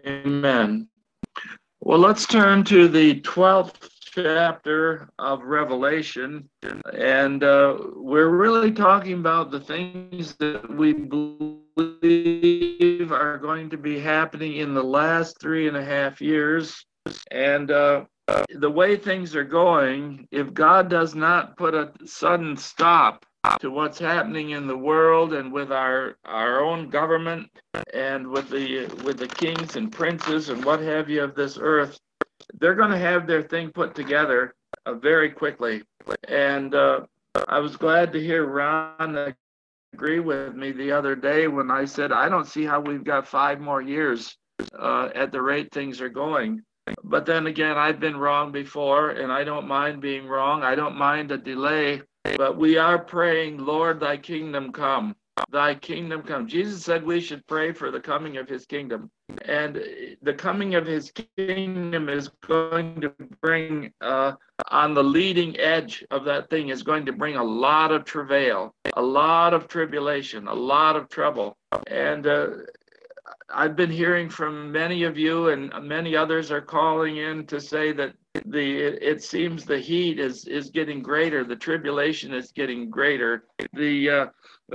Amen. Well, let's turn to the 12th chapter of Revelation. And we're really talking about the things that we believe are going to be happening in the last 3.5 years. And the way things are going, if God does not put a sudden stop to what's happening in the world and with our own government and with the kings and princes and what have you of this earth, they're going to have their thing put together very quickly. And I was glad to hear Ron agree with me the other day when I said, I don't see how we've got 5 more years at the rate things are going. But then again, I've been wrong before, and I don't mind being wrong. I don't mind a delay, but we are praying, Lord, thy kingdom come. Thy kingdom come. Jesus said we should pray for the coming of his kingdom. And the coming of his kingdom is going to bring, on the leading edge of that thing, is going to bring a lot of travail, a lot of tribulation, a lot of trouble. And I've been hearing from many of you, and many others are calling in to say that it seems the heat is getting greater, the tribulation is getting greater, the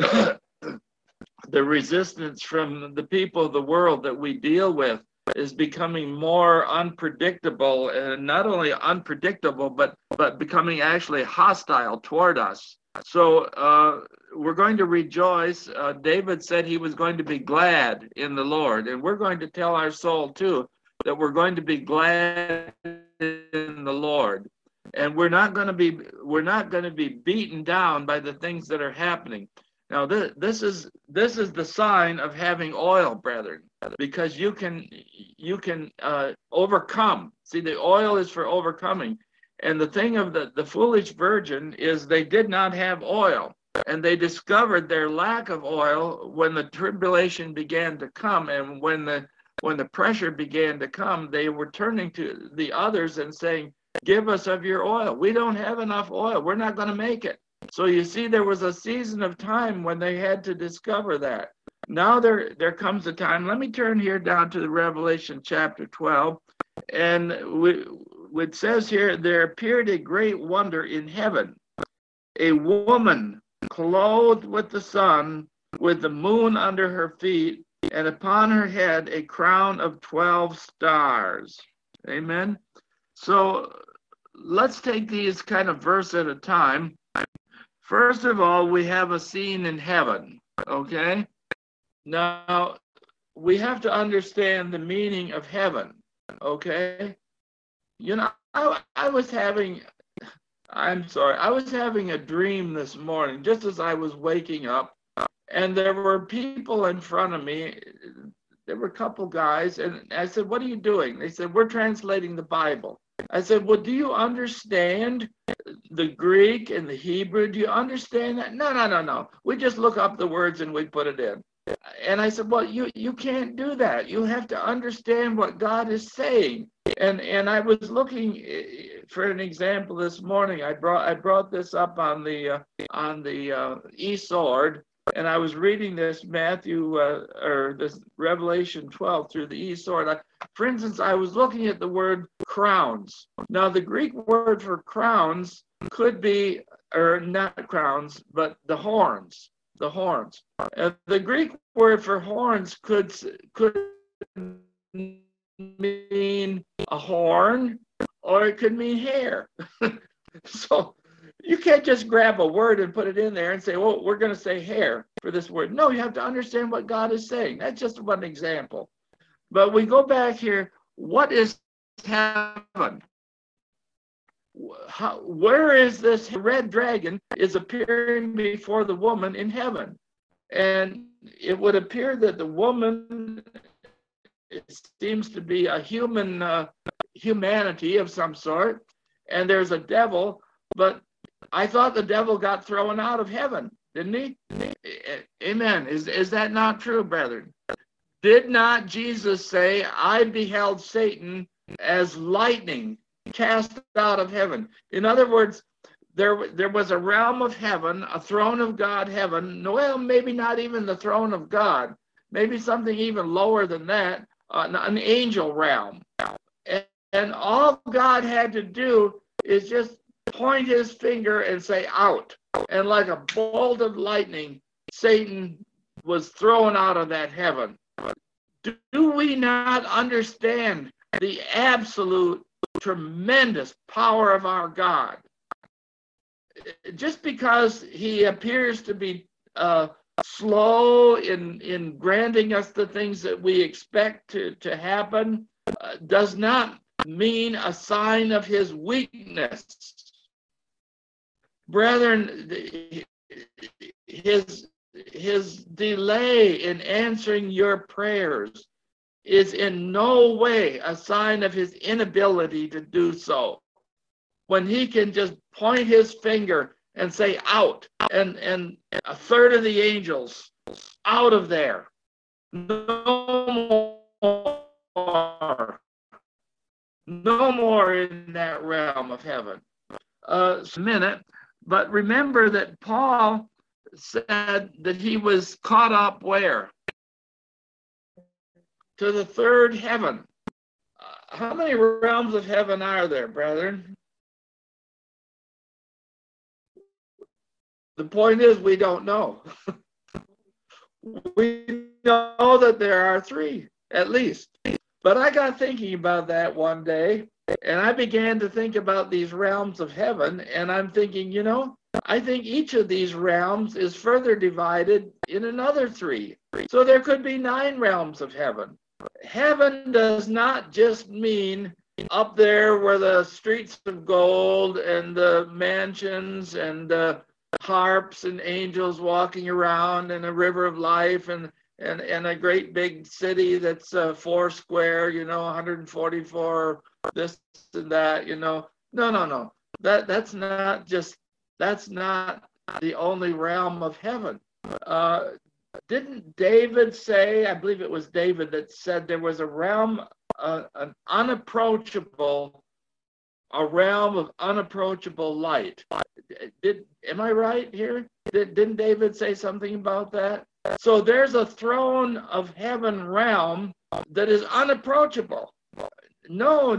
the resistance from the people of the world that we deal with is becoming more unpredictable, and not only unpredictable, but becoming actually hostile toward us. So we're going to rejoice. David said he was going to be glad in the Lord, and we're going to tell our soul too that we're going to be glad in the Lord, and we're not going to be beaten down by the things that are happening. Now this is the sign of having oil, brethren, because you can overcome. See, the oil is for overcoming. And the thing of the foolish virgin is they did not have oil, and they discovered their lack of oil when the tribulation began to come, and when the pressure began to come, they were turning to the others and saying, give us of your oil. We don't have enough oil. We're not going to make it. So you see, there was a season of time when they had to discover that. Now there comes a time. Let me turn here down to the Revelation chapter 12. And it says here, there appeared a great wonder in heaven, a woman clothed with the sun, with the moon under her feet, and upon her head a crown of 12 stars. Amen. So let's take these kind of verse at a time. First of all, we have a scene in heaven, okay? Now, we have to understand the meaning of heaven, okay? You know, I was having a dream this morning, just as I was waking up, and there were people in front of me. There were a couple guys, and I said, what are you doing? They said, we're translating the Bible. I said, well, do you understand the Greek and the Hebrew? Do you understand that? No. We just look up the words and we put it in. And I said, well, you can't do that. You have to understand what God is saying. And I was looking for an example this morning. I brought this up on the eSword, and I was reading this this Revelation 12 through the eSword. For instance, I was looking at the word crowns. Now, the Greek word for crowns could be, or not crowns, but the horns. The horns. The Greek word for horns could mean a horn, or it could mean hair. So you can't just grab a word and put it in there and say, well, we're going to say hair for this word. No, you have to understand what God is saying. That's just one example. But we go back here. What is heaven? Where is this red dragon is appearing before the woman in heaven? And it would appear that the woman, it seems to be a humanity of some sort, and there's a devil, but I thought the devil got thrown out of heaven, didn't he? Amen. Is that not true, brethren? Did not Jesus say, I beheld Satan as lightning cast out of heaven? In other words, there was a realm of heaven, a throne of God heaven. Well, maybe not even the throne of God. Maybe something even lower than that. an angel realm. And all God had to do is just point his finger and say, out. And like a bolt of lightning, Satan was thrown out of that heaven. Do we not understand the absolute tremendous power of our God? Just because he appears to be slow in granting us the things that we expect to happen, does not mean a sign of his weakness. Brethren, his delay in answering your prayers is in no way a sign of his inability to do so. When he can just point his finger and say, out, and a third of the angels out of there. No more. No more in that realm of heaven. A minute, but remember that Paul said that he was caught up where? To the third heaven. How many realms of heaven are there, brethren? The point is, we don't know. We know that there are three, at least. But I got thinking about that one day, and I began to think about these realms of heaven, and I'm thinking, I think each of these realms is further divided in another three. So there could be 9 realms of heaven. Heaven does not just mean up there where the streets of gold and the mansions and the harps and angels walking around and a river of life and a great big city that's 4 square, 144, this and that, No. That's not the only realm of heaven. Didn't David say, I believe it was David that said there was a realm, an unapproachable, a realm of unapproachable light. Am I right here? Didn't David say something about that? So there's a throne of heaven realm that is unapproachable. No,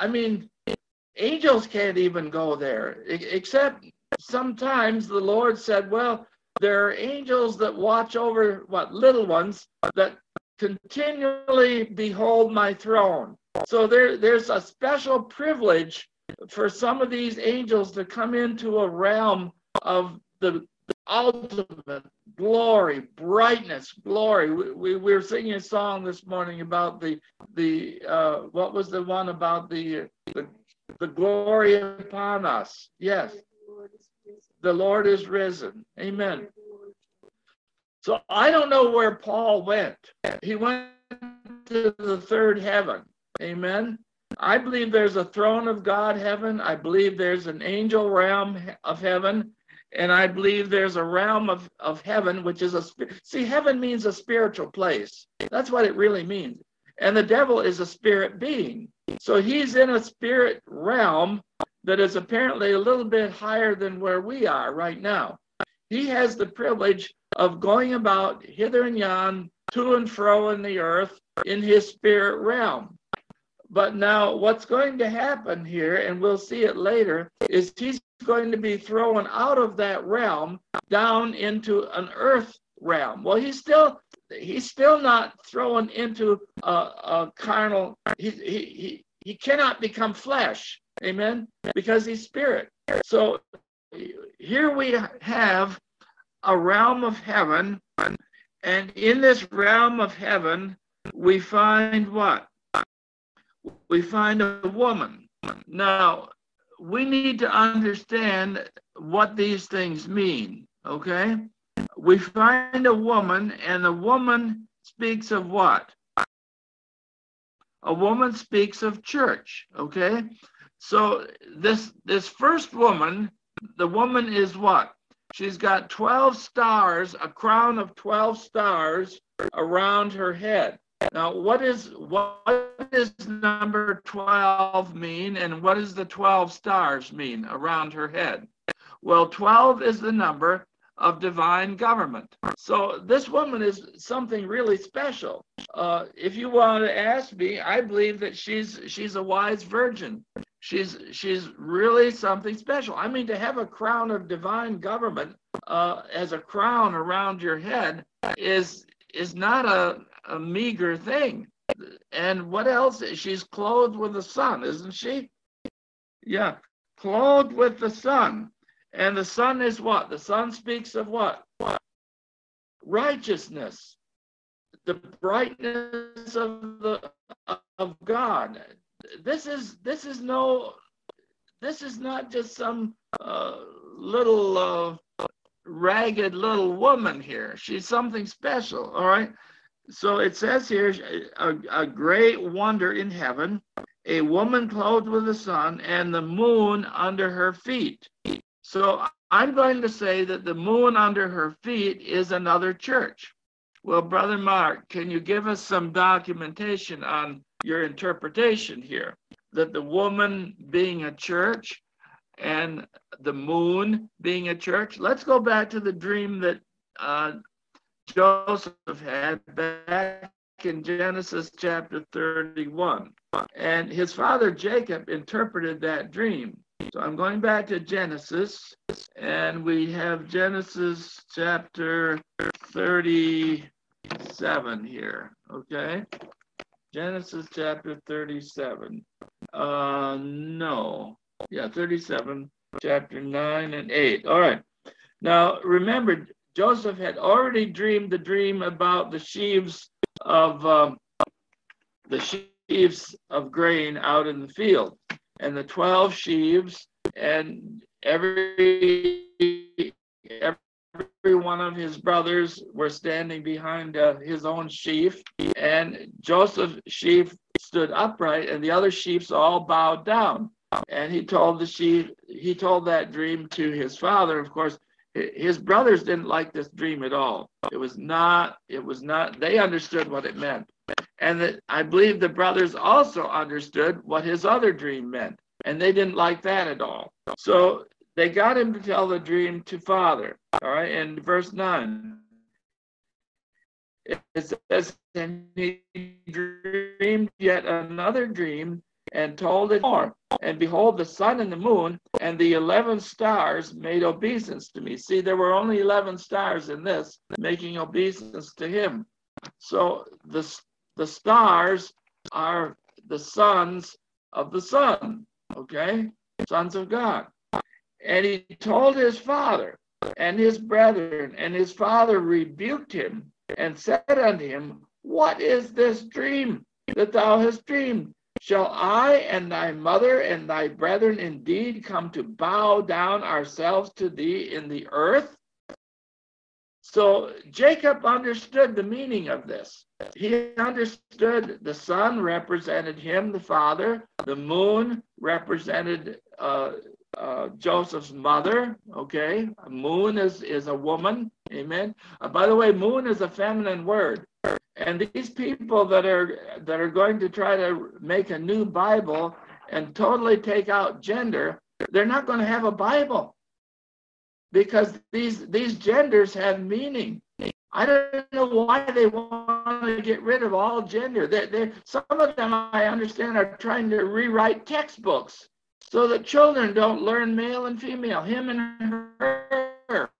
angels can't even go there, except sometimes the Lord said, well, there are angels that watch over little ones that continually behold my throne. So there's a special privilege for some of these angels to come into a realm of the ultimate glory, brightness, glory. We were singing a song this morning about the what was the one about the glory upon us? Yes. The Lord is risen. Amen. So I don't know where Paul went. He went to the third heaven. Amen. I believe there's a throne of God heaven. I believe there's an angel realm of heaven. And I believe there's a realm of heaven, which is heaven means a spiritual place. That's what it really means. And the devil is a spirit being. So he's in a spirit realm that is apparently a little bit higher than where we are right now. He has the privilege of going about hither and yon, to and fro in the earth in his spirit realm. But now what's going to happen here, and we'll see it later, is he's going to be thrown out of that realm down into an earth realm. Well, he's still not thrown into a carnal, he cannot become flesh. Amen. Because he's spirit. So here we have a realm of heaven, and in this realm of heaven, we find what? We find a woman. Now, we need to understand what these things mean, okay? We find a woman, and the woman speaks of what? A woman speaks of church, okay? So this first woman, the woman is what? She's got 12 stars, a crown of 12 stars around her head. Now, what does number 12 mean, and what does the 12 stars mean around her head? Well, 12 is the number of divine government. So this woman is something really special. If you want to ask me, I believe that she's a wise virgin. She's really something special. I mean, to have a crown of divine government as a crown around your head is not a meager thing. And what else? She's clothed with the sun, isn't she? Yeah, clothed with the sun. And the sun is what? The sun speaks of what? Righteousness, the brightness of God. This is not just some little ragged little woman here. She's something special. All right. So it says here, a great wonder in heaven, a woman clothed with the sun and the moon under her feet. So I'm going to say that the moon under her feet is another church. Well, Brother Mark, can you give us some documentation on your interpretation here? That the woman being a church and the moon being a church? Let's go back to the dream that Joseph had back in Genesis chapter 31. And his father Jacob interpreted that dream. So I'm going back to Genesis, and we have Genesis chapter 37 here, okay? Genesis chapter 37. 37, chapter 9 and 8. All right. Now, remember, Joseph had already dreamed the dream about the sheaves of grain out in the field, and the 12 sheaves, and every one of his brothers were standing behind his own sheaf, and Joseph's sheaf stood upright, and the other sheaves all bowed down. And he told that dream to his father. Of course, his brothers didn't like this dream at all. It was not, they understood what it meant. And I believe the brothers also understood what his other dream meant. And they didn't like that at all. So they got him to tell the dream to father. All right, and verse 9. It says, and he dreamed yet another dream and told it more. And behold, the sun and the moon and the 11 stars made obeisance to me. See, there were only 11 stars in this, making obeisance to him. So the stars are the sons of the sun, okay? Sons of God. And he told his father and his brethren, and his father rebuked him and said unto him, what is this dream that thou hast dreamed? Shall I and thy mother and thy brethren indeed come to bow down ourselves to thee in the earth? So Jacob understood the meaning of this. He understood the sun represented him, the father. The moon represented Joseph's mother. Okay, a moon is a woman. Amen. By the way, moon is a feminine word. And these people that are going to try to make a new Bible and totally take out gender, they're not going to have a Bible, because these genders have meaning. I don't know why they want to get rid of all gender. Some of them, I understand, are trying to rewrite textbooks so that children don't learn male and female, him and her.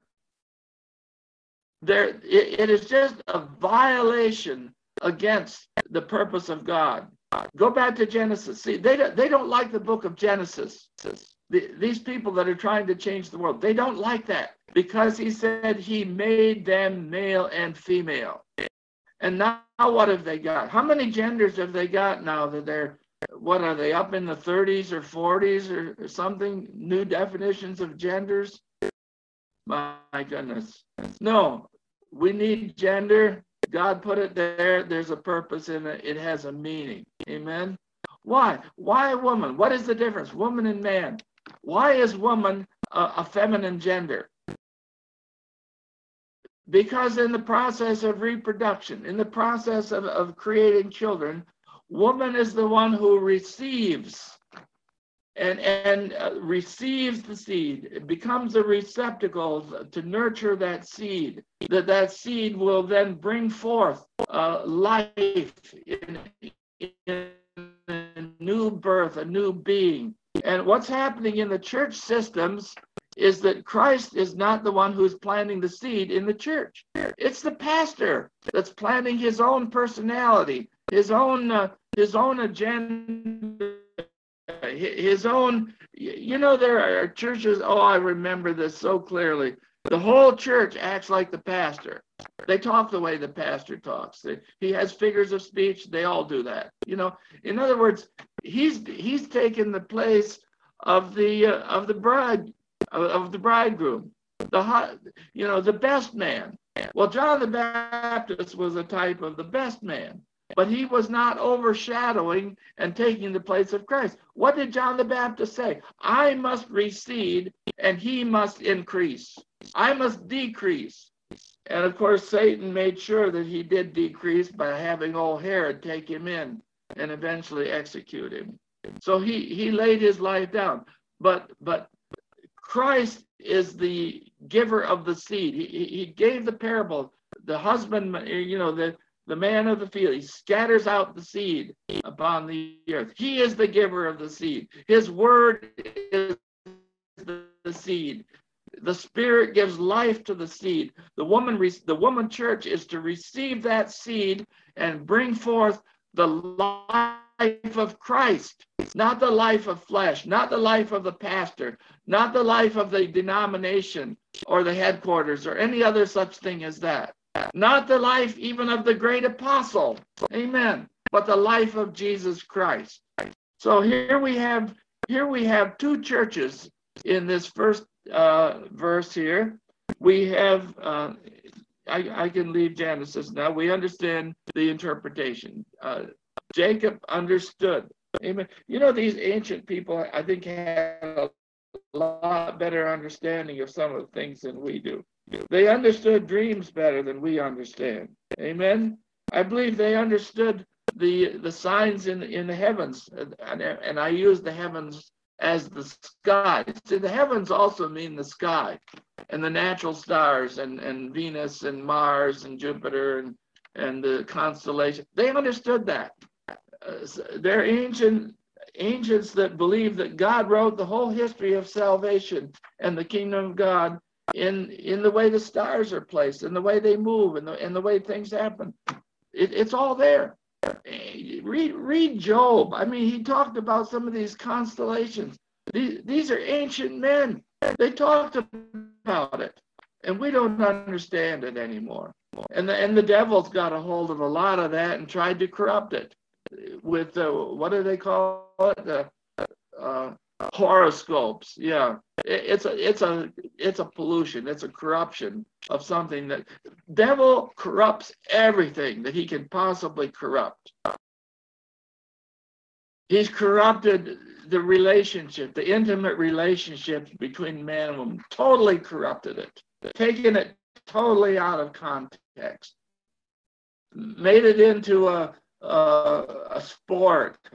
It is just a violation against the purpose of God. Go back to Genesis. See, they don't like the book of Genesis. These people that are trying to change the world, they don't like that, because he said he made them male and female. And now what have they got? How many genders have they got now that what are they, up in the 30s or 40s or something? New definitions of genders? My goodness. No, we need gender. God put it there. There's a purpose in it. It has a meaning. Amen. Why? Why a woman? What is the difference? Woman and man. Why is woman a feminine gender? Because in the process of reproduction, in the process of creating children, woman is the one who receives and receives the seed. It becomes a receptacle to nurture that seed. That seed will then bring forth life in a new birth, a new being. And what's happening in the church systems is that Christ is not the one who's planting the seed in the church. It's the pastor that's planting his own personality, his own agenda, his own. There are churches. Oh, I remember this so clearly. The whole church acts like the pastor. They talk the way the pastor talks. He has figures of speech. They all do that. In other words, he's taken the place of the bridegroom, the best man. Well, John the Baptist was a type of the best man, but he was not overshadowing and taking the place of Christ. What did John the Baptist say? I must recede and he must increase. I must decrease. And of course, Satan made sure that he did decrease by having old Herod take him in and eventually execute him. So he laid his life down. But Christ is the giver of the seed. He gave the parable. The husbandman, the man of the field, he scatters out the seed upon the earth. He is the giver of the seed. His word is the seed. The Spirit gives life to the seed. The woman church is to receive that seed and bring forth the life of Christ, not the life of flesh, not the life of the pastor, not the life of the denomination or the headquarters or any other such thing as that. Not the life even of the great apostle, amen, but the life of Jesus Christ. So here we have two churches in this first verse here. We have, I can leave Genesis now. We understand the interpretation. Jacob understood. Amen. These ancient people, I think, had a lot better understanding of some of the things than we do. They understood dreams better than we understand. Amen. I believe they understood the signs in the heavens, and I use the heavens as the sky. See, the heavens also mean the sky, and the natural stars, and Venus and Mars and Jupiter and the constellation. They understood that. They're ancients that believe that God wrote the whole history of salvation and the kingdom of God in the way the stars are placed, in the way they move, and the way things happen. It's all there. Read Job. I mean, he talked about some of these constellations. These are ancient men. They talked about it, and we don't understand it anymore. And the devil's got a hold of a lot of that and tried to corrupt it with what do they call it? Horoscopes. Yeah, it's a pollution. It's a corruption of something. That devil corrupts everything that he can possibly corrupt. He's corrupted the relationship, the intimate relationship between man and woman. Totally corrupted it, taken it totally out of context, made it into a sport.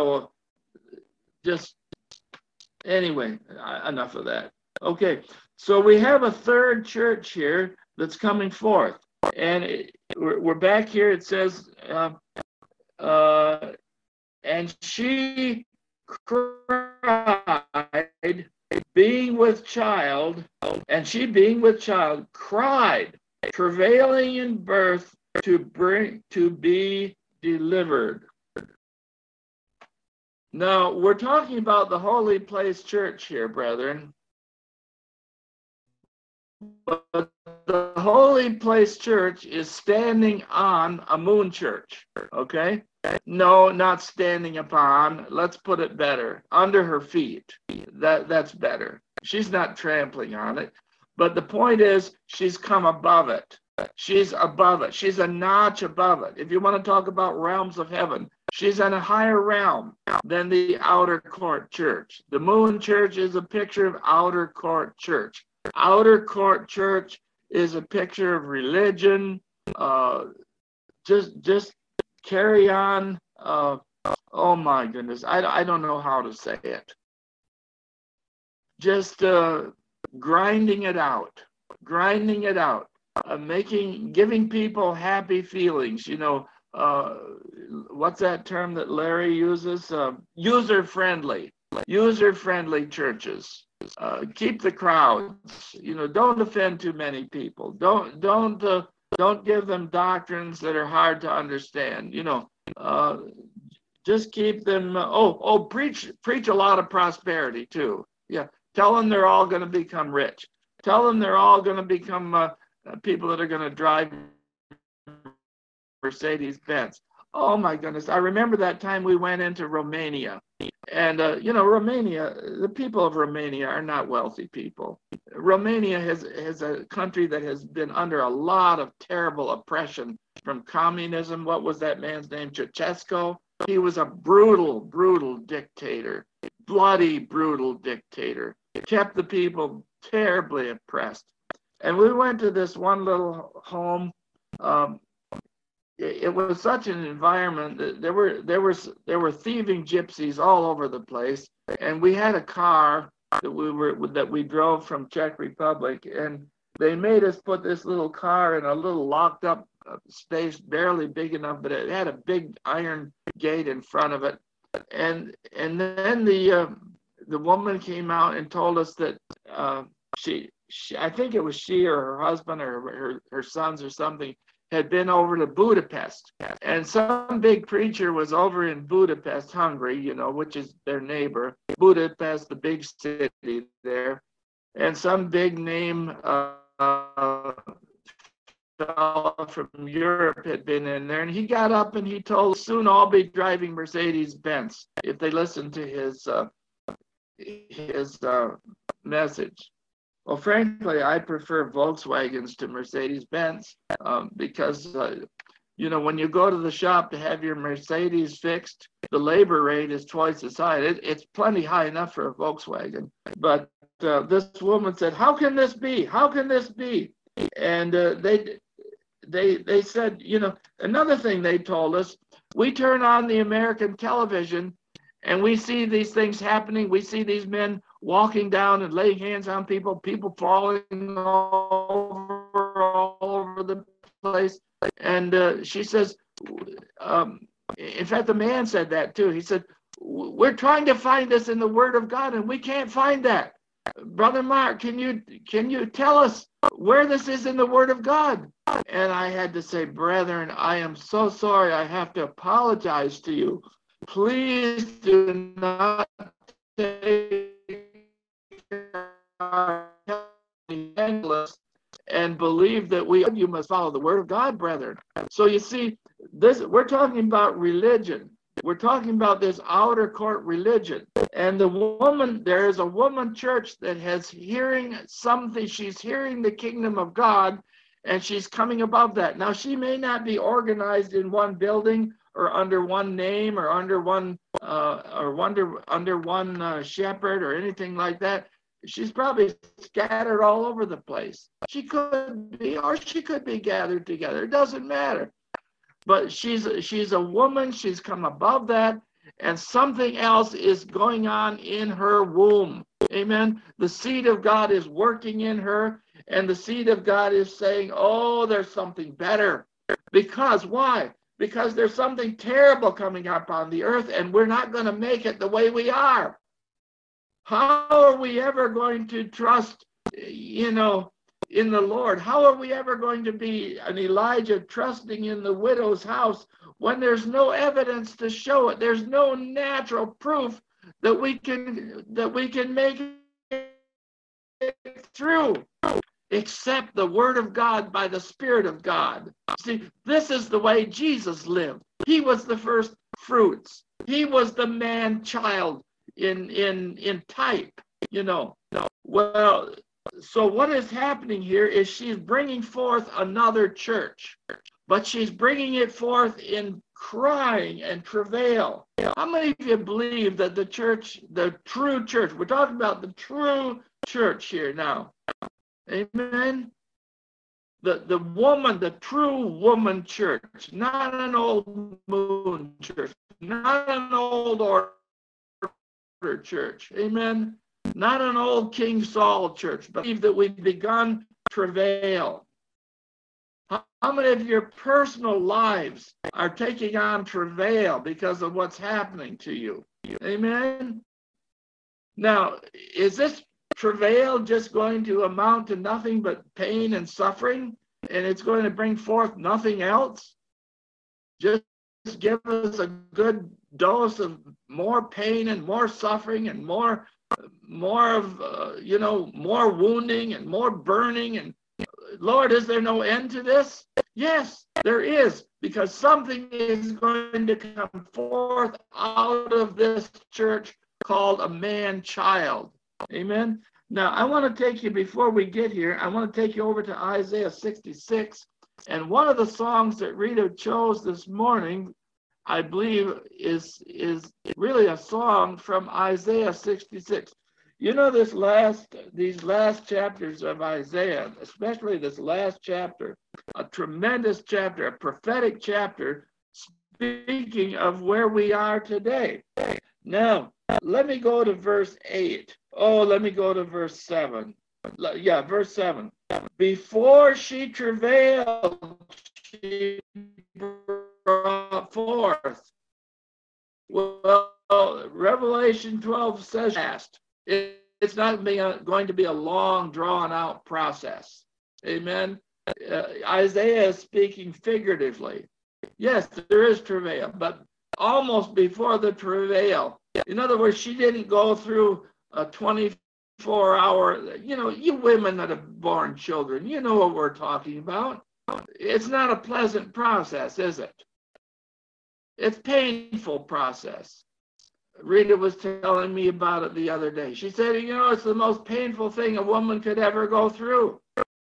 Just anyway. Enough of that. Okay, so we have a third church here that's coming forth, and we're back here. It says, and she cried, being with child, and she being with child cried, travailing in birth to be delivered. Now, we're talking about the Holy Place Church here, brethren. But the Holy Place Church is standing on a moon church, okay? No, not standing upon. Let's put it better. Under her feet. That's better. She's not trampling on it. But the point is, she's come above it. She's above it. She's a notch above it. If you want to talk about realms of heaven, she's in a higher realm than the outer court church. The moon church is a picture of outer court church. Outer court church is a picture of religion. Just carry on. Oh my goodness, I don't know how to say it. just grinding it out, giving people happy feelings. What's that term that Larry uses? User-friendly churches. Keep the crowds. Don't offend too many people. Don't give them doctrines that are hard to understand. Just keep them. Preach a lot of prosperity too. Yeah, tell them they're all going to become rich. Tell them they're all going to become people that are going to drive Mercedes-Benz. Oh my goodness! I remember that time we went into Romania, and Romania. The people of Romania are not wealthy people. Romania has a country that has been under a lot of terrible oppression from communism. What was that man's name? Ceausescu. He was a brutal dictator, bloody, brutal dictator. Kept the people terribly oppressed. And we went to this one little home. It was such an environment that there were thieving gypsies all over the place. And we had a car that we drove from Czech Republic, and they made us put this little car in a little locked up space, barely big enough, but it had a big iron gate in front of it. And then the woman came out and told us that she I think it was she or her husband or her sons or something had been over to Budapest, and some big preacher was over in Budapest, Hungary, which is their neighbor. Budapest, the big city there, and some big name fellow from Europe had been in there, and he got up and he told, soon I'll be driving Mercedes-Benz if they listen to his message. Well, frankly, I prefer Volkswagens to Mercedes-Benz because, when you go to the shop to have your Mercedes fixed, the labor rate is twice as high. It's plenty high enough for a Volkswagen. But this woman said, how can this be? How can this be? And they said, another thing they told us, we turn on the American television and we see these things happening. We see these men walking down and laying hands on people falling all over the place. And she says, in fact, the man said that too. He said, we're trying to find this in the Word of God and we can't find that. Brother Mark, can you tell us where this is in the Word of God? And I had to say, brethren, I am so sorry. I have to apologize to you. Please do not take our and believe that you must follow the Word of God, brethren. So you see, we're talking about religion. We're talking about this outer court religion. And there is a woman church that has hearing something. She's hearing the kingdom of God, and she's coming above that. Now, she may not be organized in one building or under one name or under one shepherd or anything like that. She's probably scattered all over the place. She could be, or she could be gathered together. It doesn't matter. But she's a woman. She's come above that, and something else is going on in her womb. Amen. The seed of God is working in her, and the seed of God is saying, oh, there's something better. Because why? Because there's something terrible coming up on the earth, and we're not going to make it the way we are. How are we ever going to trust, in the Lord? How are we ever going to be an Elijah trusting in the widow's house when there's no evidence to show it? There's no natural proof that we can make it through, except the Word of God by the Spirit of God. See, this is the way Jesus lived. He was the first fruits. He was the man-child in type, Well, so what is happening here is she's bringing forth another church, but she's bringing it forth in crying and travail. How many of you believe that the true church, we're talking about the true church here now, amen? The true woman church, not an old moon church, not an old order church, amen? Not an old King Saul church, but that we've begun travail. How many of your personal lives are taking on travail because of what's happening to you? Amen? Now, is this travail just going to amount to nothing but pain and suffering, and it's going to bring forth nothing else? Just give us a good dose of more pain and more suffering and more of more wounding and more burning. And Lord, is there no end to this? Yes, there is, because something is going to come forth out of this church called a man-child. Amen. Now, I want to take you, before we get here, I want to take you over to Isaiah 66. And one of the songs that Rita chose this morning, I believe, is really a song from Isaiah 66. You know, these last chapters of Isaiah, especially this last chapter, a tremendous chapter, a prophetic chapter, speaking of where we are today. Now, let me go to verse 8. Oh, let me go to verse 7. Yeah, verse 7. Before she travailed, she brought forth. Well, Revelation 12 says fast. It's not going to be a long, drawn-out process. Amen. Isaiah is speaking figuratively. Yes, there is travail, but almost before the travail. In other words, she didn't go through a 24-hour, you women that have born children, you know what we're talking about. It's not a pleasant process, is it? It's a painful process. Rita was telling me about it the other day. She said, it's the most painful thing a woman could ever go through.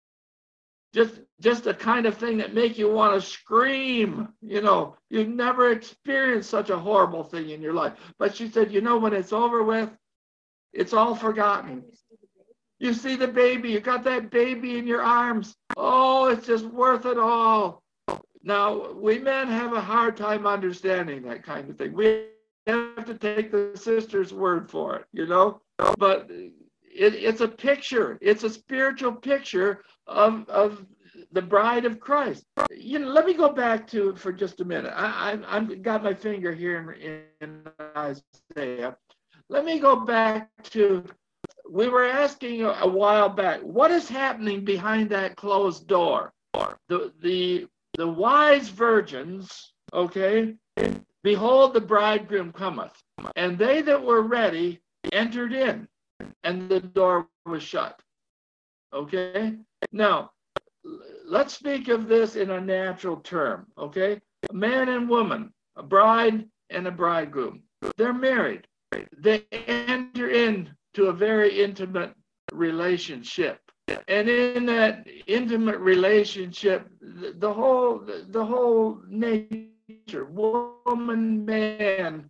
Just the kind of thing that make you want to scream. You've never experienced such a horrible thing in your life. But she said, when it's over with, it's all forgotten. You see the baby, you got that baby in your arms. Oh, it's just worth it all. Now, we men have a hard time understanding that kind of thing. We have to take the sister's word for it, but it's a picture. It's a spiritual picture of the bride of Christ. Let me go back to, for just a minute. I've got my finger here in Isaiah. Let me go back to, we were asking a while back, what is happening behind that closed door? The wise virgins, okay, behold, the bridegroom cometh, and they that were ready entered in, and the door was shut. Okay? Now, let's speak of this in a natural term, okay? A man and woman, a bride and a bridegroom, they're married. They enter into a very intimate relationship. And in that intimate relationship, the whole nature, woman, man,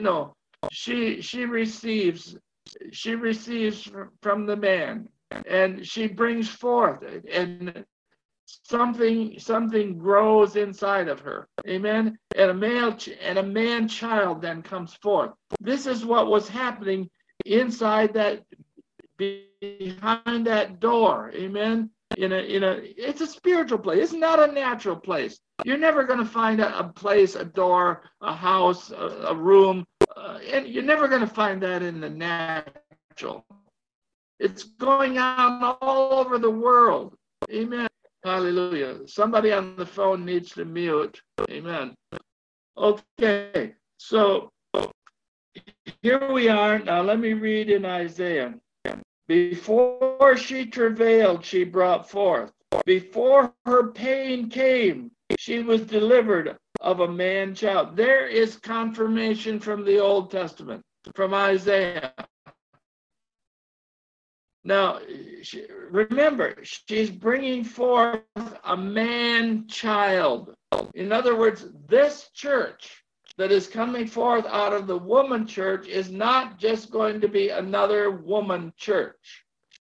she receives from the man, and she brings forth, and something grows inside of her. Amen. And a man child then comes forth. This is what was happening inside that, behind that door. Amen. It's a spiritual place. It's not a natural place. You're never going to find a place, a door, a house, a room, and you're never going to find that in the natural. It's going on all over the world. Amen. Hallelujah. Somebody on the phone needs to mute. Amen. Okay, so here we are. Now let me read in Isaiah. Before she travailed, she brought forth. Before her pain came, she was delivered of a man child. There is confirmation from the Old Testament, from Isaiah. Now, remember, she's bringing forth a man child. In other words, this church that is coming forth out of the woman church is not just going to be another woman church.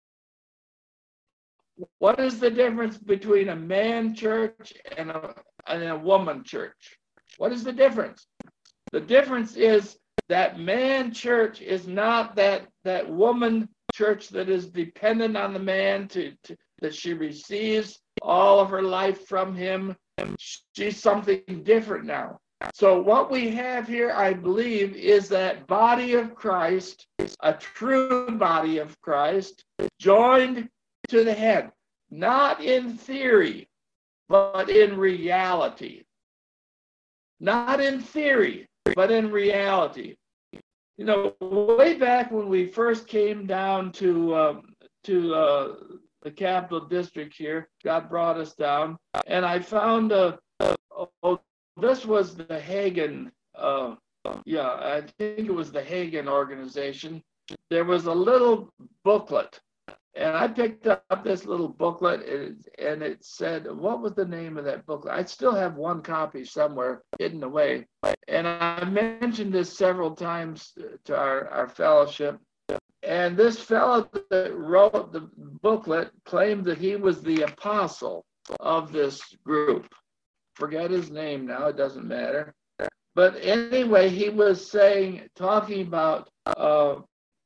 What is the difference between a man church and a woman church? What is the difference? The difference is that man church is not that woman church that is dependent on the man that she receives all of her life from him. She's something different now. So what we have here, I believe, is that body of Christ, a true body of Christ, joined to the head, not in theory, but in reality. Not in theory, but in reality. You know, way back when we first came down to the Capital District here, God brought us down, and I found this was the Hagen, I think it was the Hagen organization. There was a little booklet, and I picked up this little booklet, and it said, what was the name of that booklet? I still have one copy somewhere hidden away. And I mentioned this several times to our fellowship. And this fellow that wrote the booklet claimed that he was the apostle of this group. Forget his name now, it doesn't matter. But anyway, he was talking about, the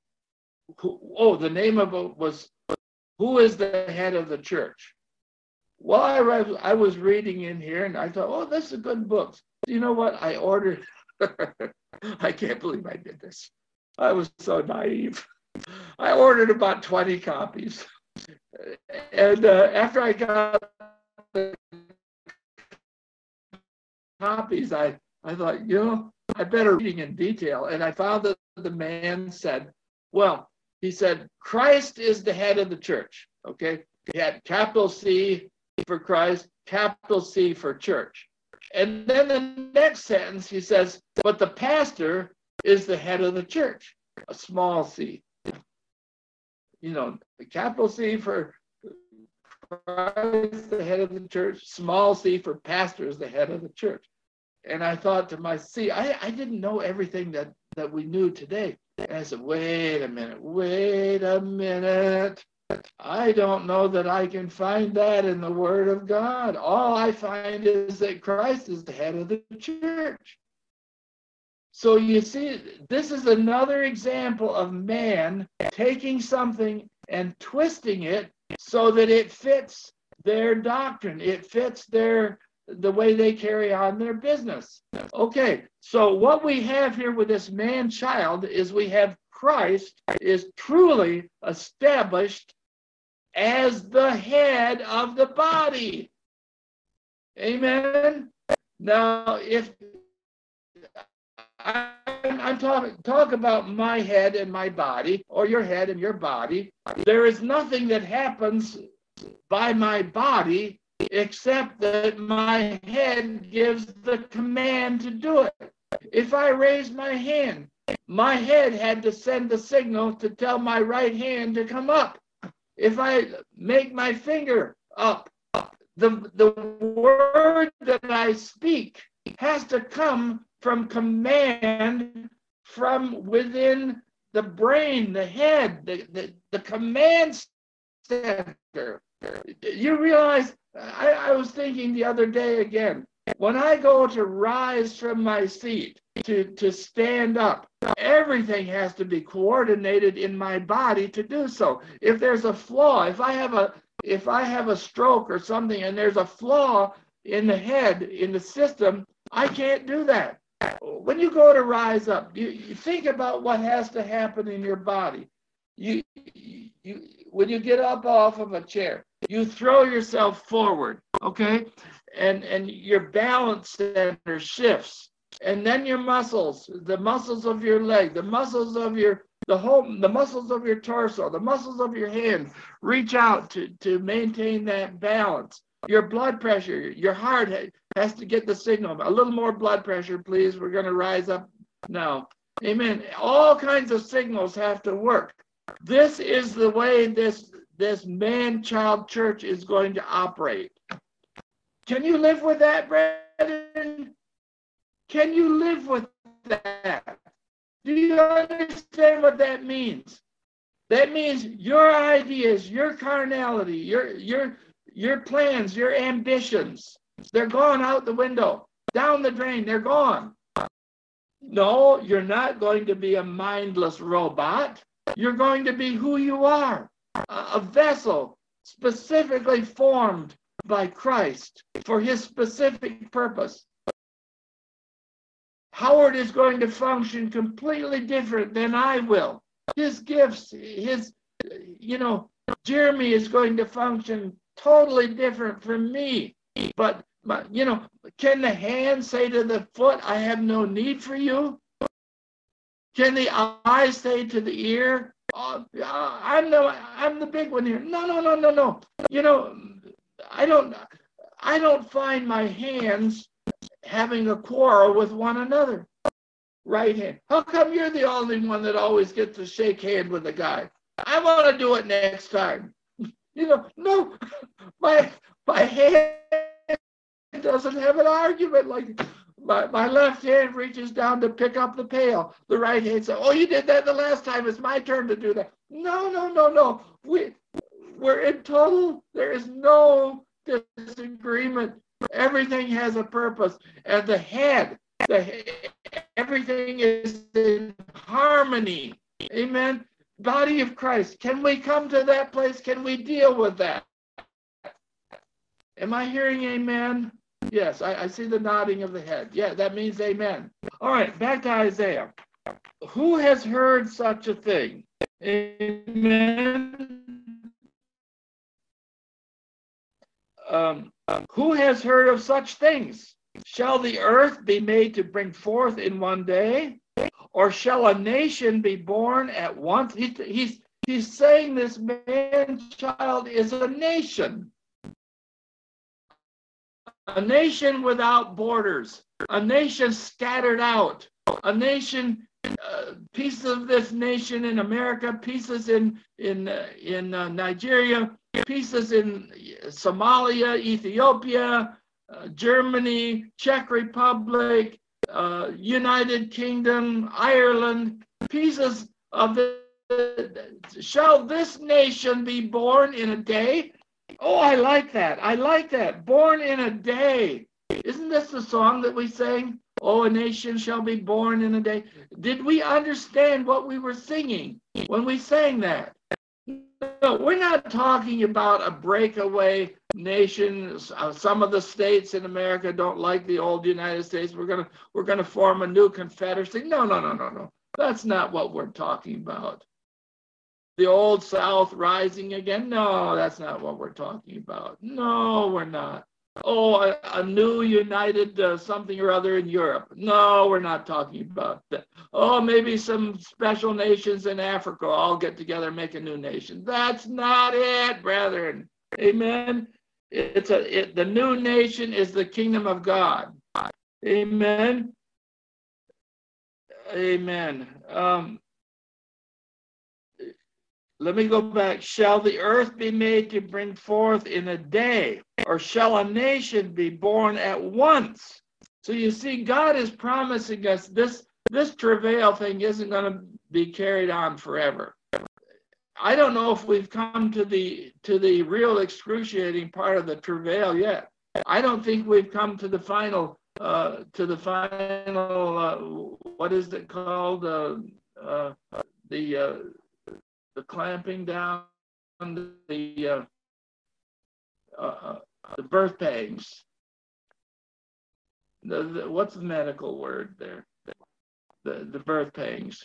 name of it was, who is the head of the church? Well, I was reading in here and I thought, this is a good book. You know what? I ordered, I can't believe I did this. I was so naive. I ordered about 20 copies. And after I got the copies, I thought, I better reading in detail. And I found that the man said, he said, Christ is the head of the church, okay? He had capital C for Christ, capital C for church. And then the next sentence, he says, but the pastor is the head of the church, a small c. Capital C for Christ, the head of the church, small c for pastor is the head of the church. And I thought to myself, I didn't know everything that we knew today. And I said, wait a minute. I don't know that I can find that in the Word of God. All I find is that Christ is the head of the church. So you see, this is another example of man taking something and twisting it so that it fits their doctrine. It fits the way they carry on their business. Okay, so what we have here with this man-child is we have Christ is truly established as the head of the body. Amen? Now, if I'm talk about my head and my body, or your head and your body, there is nothing that happens by my body except that my head gives the command to do it. If I raise my hand, my head had to send the signal to tell my right hand to come up. If I make my finger up, the word that I speak has to come from command from within the brain, the head, the command center. You realize, I was thinking the other day again, when I go to rise from my seat to stand up, everything has to be coordinated in my body to do so. If there's a flaw, if I have a stroke or something and there's a flaw in the head, in the system, I can't do that. When you go to rise up, you think about what has to happen in your body. When you get up off of a chair, you throw yourself forward, okay? And your balance center shifts. And then your muscles, the muscles of your leg, the muscles of the muscles of your torso, the muscles of your hand reach out to maintain that balance. Your blood pressure, your heart has to get the signal. A little more blood pressure, please. We're going to rise up now. Amen. All kinds of signals have to work. This is the way this man-child church is going to operate. Can you live with that, brethren? Can you live with that? Do you understand what that means? That means your ideas, your carnality, your plans, your ambitions, they're gone out the window, down the drain, they're gone. No, you're not going to be a mindless robot. you're going to be who you are, a vessel specifically formed by Christ for his specific purpose. Howard is going to function completely different than I will. His gifts, Jeremy is going to function totally different from me. But can the hand say to the foot, I have no need for you? Can the eye say to the ear, I'm the big one here? No. I don't find my hands having a quarrel with one another. Right hand. How come you're the only one that always gets to shake hand with a guy? I want to do it next time. No, my hand doesn't have an argument. Like my left hand reaches down to pick up the pail. The right hand says, "Oh, you did that the last time. It's my turn to do that." No. We're in total. There is no disagreement. Everything has a purpose, and the head. Everything is in harmony. Amen. Body of Christ. Can we come to that place? Can we deal with that? Am I hearing amen? Yes, I see the nodding of the head. Yeah, that means amen. All right, back to Isaiah. Who has heard such a thing? Amen. Who has heard of such things? Shall the earth be made to bring forth in one day? Or shall a nation be born at once? He's saying this man-child is a nation. A nation without borders. A nation scattered out. A nation, pieces of this nation in America, pieces in Nigeria, pieces in Somalia, Ethiopia, Germany, Czech Republic, United Kingdom, Ireland, pieces of shall this nation be born in a day? Oh, I like that. Born in a day. Isn't this the song that we sang? Oh, a nation shall be born in a day. Did we understand what we were singing when we sang that? No, we're not talking about a breakaway nation. Some of the states in America don't like the old United States. We're gonna form a new confederacy. No. That's not what we're talking about. The old South rising again. No, that's not what we're talking about. No, we're not. Oh, a new united something or other in Europe. No, we're not talking about that. Oh, maybe some special nations in Africa all get together and make a new nation. That's not it, brethren. Amen. The new nation is the kingdom of God. Amen. Amen. Let me go back. Shall the earth be made to bring forth in a day, or shall a nation be born at once? So you see, God is promising us this travail thing isn't going to be carried on forever. I don't know if we've come to the real excruciating part of the travail yet. I don't think we've come to the final what is it called? The clamping down, the birth pains. What's the medical word there? The birth pains.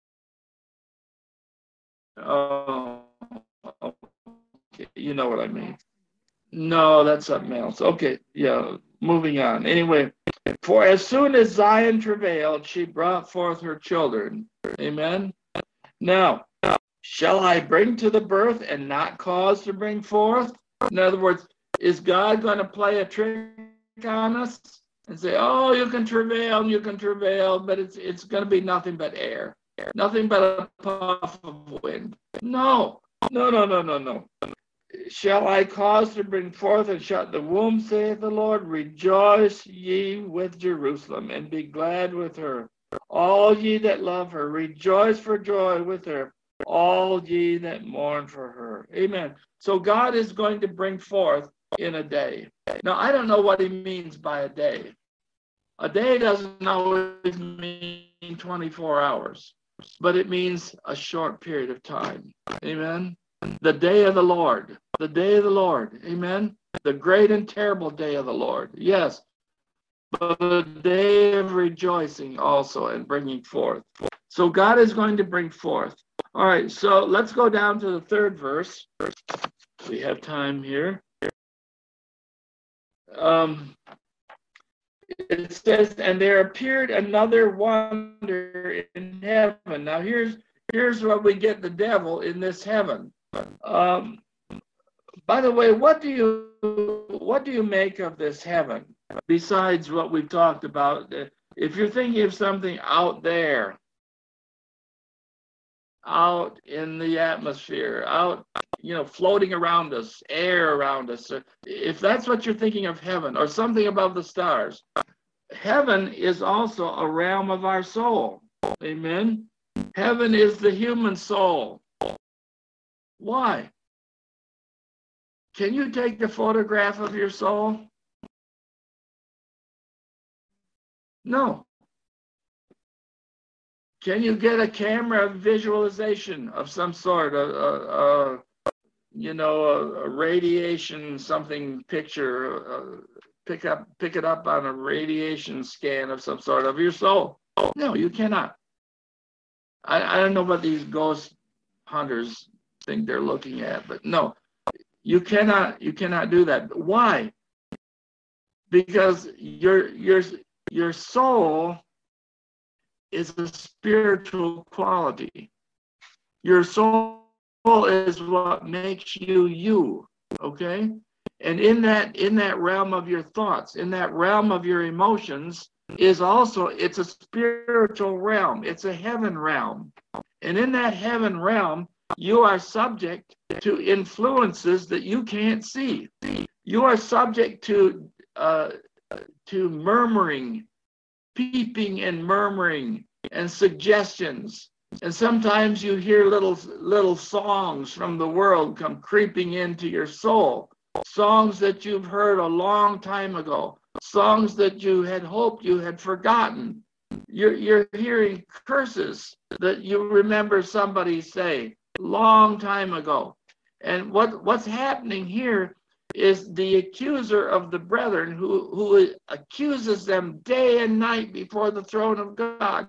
Oh, okay. You know what I mean. No, that's something else. Okay, yeah, moving on. Anyway, for as soon as Zion travailed, she brought forth her children. Amen. Now, shall I bring to the birth and not cause to bring forth? In other words, is God going to play a trick on us and say, oh, you can travail, but it's going to be nothing but air, nothing but a puff of wind? No. Shall I cause to bring forth and shut the womb, saith the Lord? Rejoice ye with Jerusalem and be glad with her. All ye that love her, rejoice for joy with her. All ye that mourn for her. Amen. So God is going to bring forth in a day. Now, I don't know what he means by a day. A day doesn't always mean 24 hours. but it means a short period of time. Amen. The day of the Lord, the day of the Lord. Amen. The great and terrible day of the Lord. Yes. But a day of rejoicing also and bringing forth. So God is going to bring forth. All right. So let's go down to the third verse. We have time here. It says, and there appeared another wonder in heaven. Now here's where we get the devil in this heaven. By the way, what do you make of this heaven besides what we've talked about? If you're thinking of something out there, out in the atmosphere, out, floating around us, air around us, if that's what you're thinking of heaven, or something above the stars, heaven is also a realm of our soul. Amen. Heaven is the human soul. Why? Can you take a photograph of your soul? No. Can you get a camera visualization of some sort, a radiation something picture, pick it up on a radiation scan of some sort of your soul? No, you cannot. I don't know what these ghost hunters think they're looking at, but no, you cannot do that. Why? Because your soul is a spiritual quality. Your soul is what makes you, okay? And in that realm of your thoughts, in that realm of your emotions, is also, it's a spiritual realm. It's a heaven realm. And in that heaven realm, you are subject to influences that you can't see. You are subject to murmuring, peeping and murmuring and suggestions. And sometimes you hear little songs from the world come creeping into your soul. Songs that you've heard a long time ago. Songs that you had hoped you had forgotten. You're hearing curses that you remember somebody say long time ago. And what's happening here is the accuser of the brethren who accuses them day and night before the throne of God.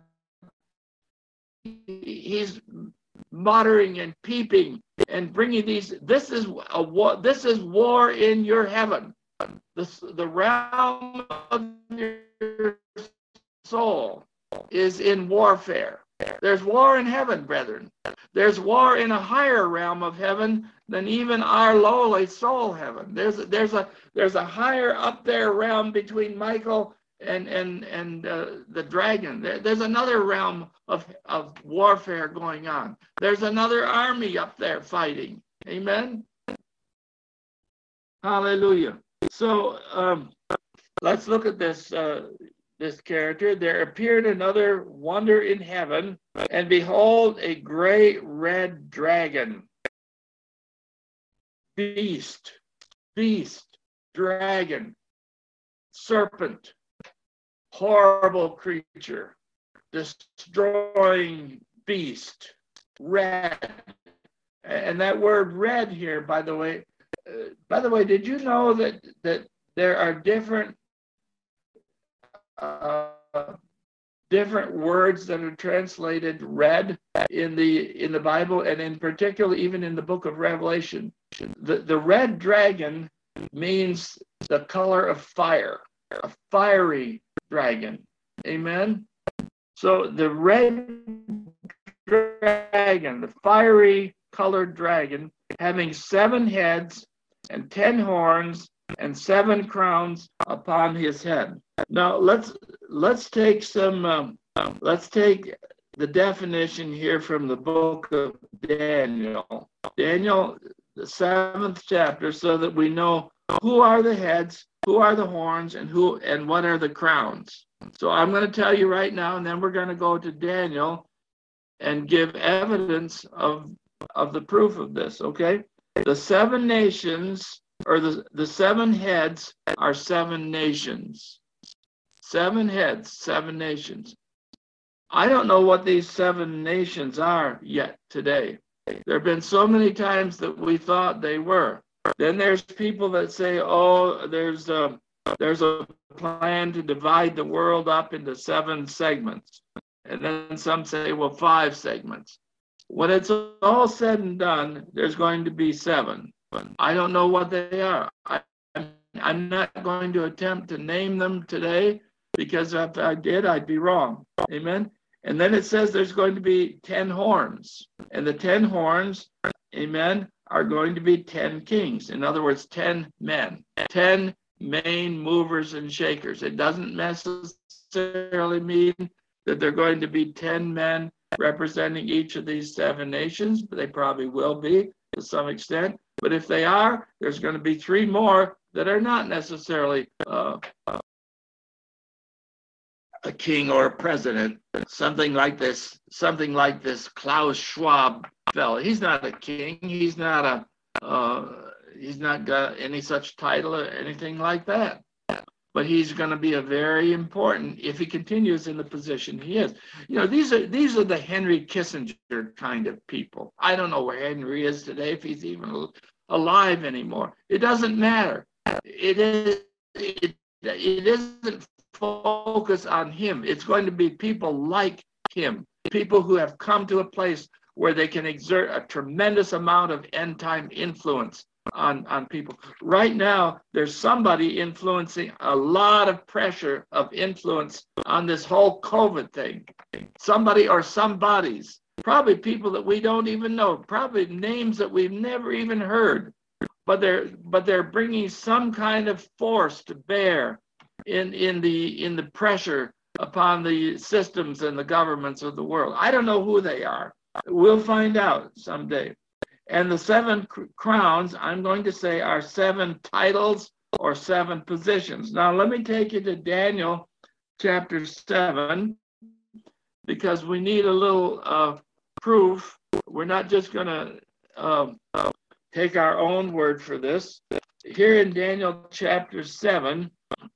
He's muttering and peeping and bringing these. This is a war. This is war in your heaven. The realm of your soul is in warfare. There's war in heaven, brethren. There's war in a higher realm of heaven than even our lowly soul heaven. There's a higher up there realm between Michael and the dragon. There's another realm of warfare going on. There's another army up there fighting. Amen. Hallelujah. So let's look at this character. There appeared another wonder in heaven, and behold, a great red dragon. Beast, dragon, serpent, horrible creature, destroying beast, red. And that word red here, by the way, did you know that there are different words that are translated red in the Bible, and in particular even in the book of Revelation? The red dragon means the color of fire, a fiery dragon. Amen. So the red dragon, the fiery colored dragon, having 7 heads and 10 horns and 7 crowns upon his head. Now let's take let's take the definition here from the book of Daniel. Daniel, the 7th chapter, so that we know who are the heads, who are the horns, and what are the crowns. So I'm going to tell you right now, and then we're going to go to Daniel and give evidence of the proof of this, okay? The 7 nations, or the 7 heads, are 7 nations. 7 heads, 7 nations. I don't know what these 7 nations are yet today. There have been so many times that we thought they were. Then there's people that say, oh, there's a plan to divide the world up into 7 segments. And then some say, well, 5 segments. When it's all said and done, there's going to be 7. I don't know what they are. I'm not going to attempt to name them today, because if I did, I'd be wrong. Amen. And then it says there's going to be 10 horns. And the 10 horns, amen, are going to be 10 kings. In other words, 10 men, 10 main movers and shakers. It doesn't necessarily mean that they're going to be 10 men representing each of these 7 nations, but they probably will be to some extent. But if they are, there's going to be 3 more that are not necessarily a king or a president, something like this Klaus Schwab fellow. He's not a king. He's not got any such title or anything like that. But he's going to be a very important, if he continues in the position he is. You know, these are the Henry Kissinger kind of people. I don't know where Henry is today, if he's even alive anymore. It doesn't matter. It isn't focus on him. It's going to be people like him, people who have come to a place where they can exert a tremendous amount of end time influence on people. Right now, there's somebody influencing a lot of pressure of influence on this whole COVID thing. Somebody or somebodies, probably people that we don't even know, probably names that we've never even heard, but they're bringing some kind of force to bear in the pressure upon the systems and the governments of the world. I don't know who they are. We'll find out someday. And the 7 crowns, I'm going to say, are 7 titles or 7 positions. Now, let me take you to Daniel chapter 7, because we need a little proof. We're not just going to take our own word for this. Here in Daniel chapter 7,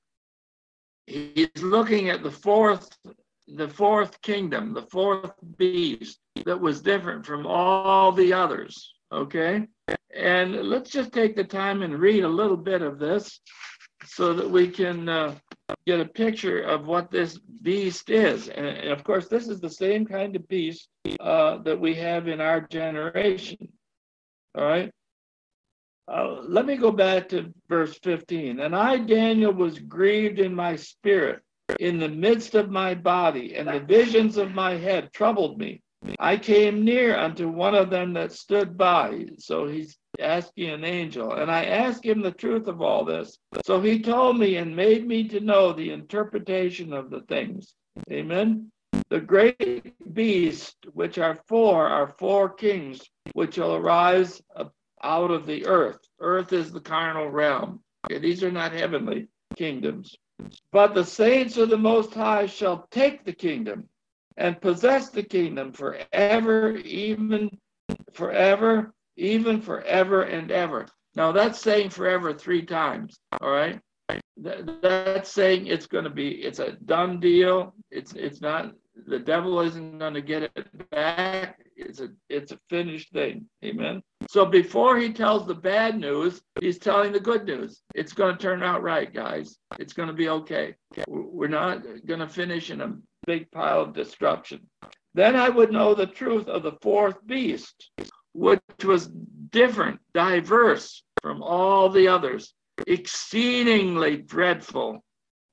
he's looking at the fourth kingdom, the 4th beast that was different from all the others. Okay, and let's just take the time and read a little bit of this so that we can get a picture of what this beast is. And of course, this is the same kind of beast that we have in our generation. All right. Let me go back to verse 15. And I, Daniel, was grieved in my spirit, in the midst of my body, and the visions of my head troubled me. I came near unto one of them that stood by. So he's asking an angel. And I asked him the truth of all this. So he told me and made me to know the interpretation of the things. Amen. The great beast, which are 4 kings, which will arise out of the earth. Earth is the carnal realm. Okay, these are not heavenly kingdoms. But the saints of the Most High shall take the kingdom and possess the kingdom forever, even forever and ever. Now that's saying forever 3 times. All right. That's saying it's a done deal. It's not, the devil isn't going to get it back. It's a finished thing. Amen. So before he tells the bad news, he's telling the good news. It's going to turn out right, guys. It's going to be okay. We're not going to finish in a big pile of destruction. Then I would know the truth of the 4th beast, which was different, diverse from all the others, exceedingly dreadful.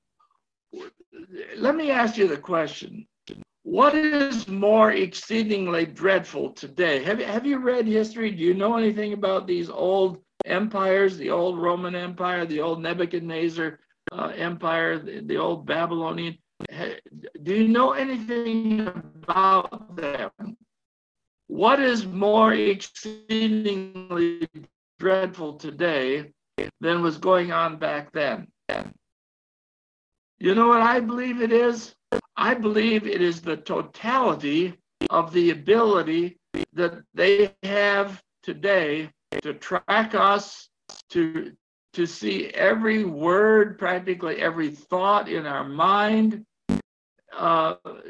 Let me ask you the question. What is more exceedingly dreadful today? Have you read history? Do you know anything about these old empires, the old Roman Empire, the old Nebuchadnezzar Empire, the old Babylonian? Do you know anything about them? What is more exceedingly dreadful today than was going on back then? You know what I believe it is? I believe it is the totality of the ability that they have today to track us, to see every word, practically every thought in our mind.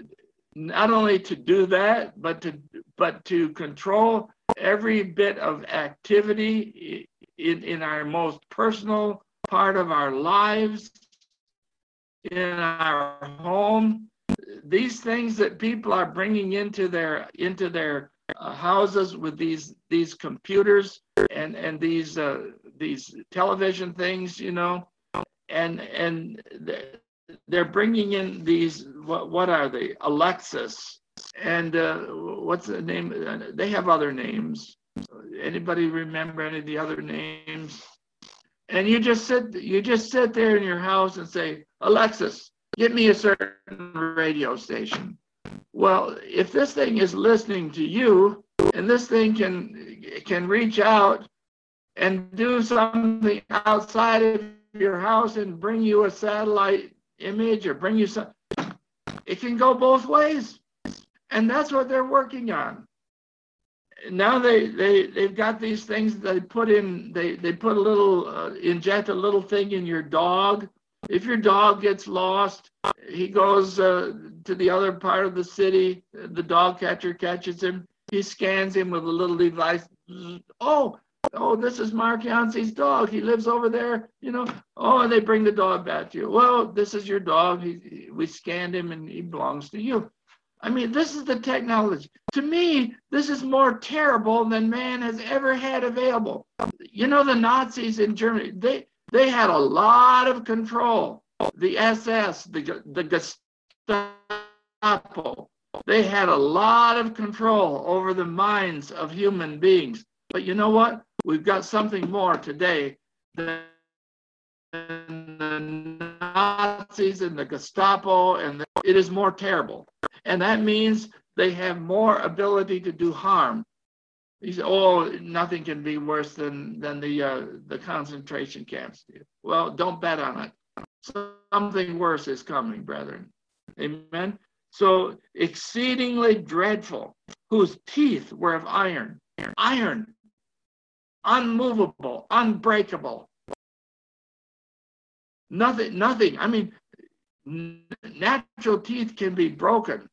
not only to do that, but to control every bit of activity in our most personal part of our lives, in our home. These things that people are bringing into their houses with these computers and these television things, you know, and they're bringing in these, what are they? Alexis, and what's the name? They have other names. Anybody remember any of the other names? And you just sit there in your house and say, Alexis, get me a certain radio station. Well, if this thing is listening to you, and this thing can reach out and do something outside of your house and bring you a satellite image or bring you some, it can go both ways. And that's what they're working on. Now they've got these things they put in, they put a little, inject a little thing in your dog. If your dog gets lost, he goes to the other part of the city, the dog catcher catches him, he scans him with a little device. Oh, this is Mark Yancey's dog. He lives over there, you know. Oh, and they bring the dog back to you. Well, this is your dog. We scanned him and he belongs to you. I mean, this is the technology. To me, this is more terrible than man has ever had available. You know, the Nazis in Germany, they had a lot of control. The SS, the Gestapo, they had a lot of control over the minds of human beings. But you know what? We've got something more today than the Nazis and the Gestapo, and it is more terrible. And that means they have more ability to do harm. You say, oh, nothing can be worse than the concentration camps. Well, don't bet on it. Something worse is coming, brethren. Amen. So exceedingly dreadful, whose teeth were of iron, unmovable, unbreakable. Nothing. I mean, natural teeth can be broken.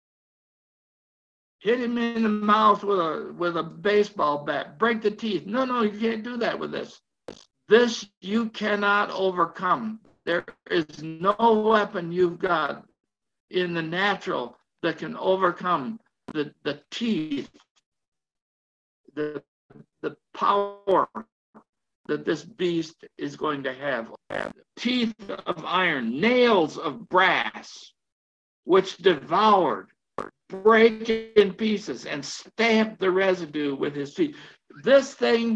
Hit him in the mouth with a baseball bat, break the teeth. No, you can't do that with this. This you cannot overcome. There is no weapon you've got in the natural that can overcome the teeth, the power that this beast is going to have. Teeth of iron, nails of brass, which devoured, break in pieces, and stamp the residue with his feet. This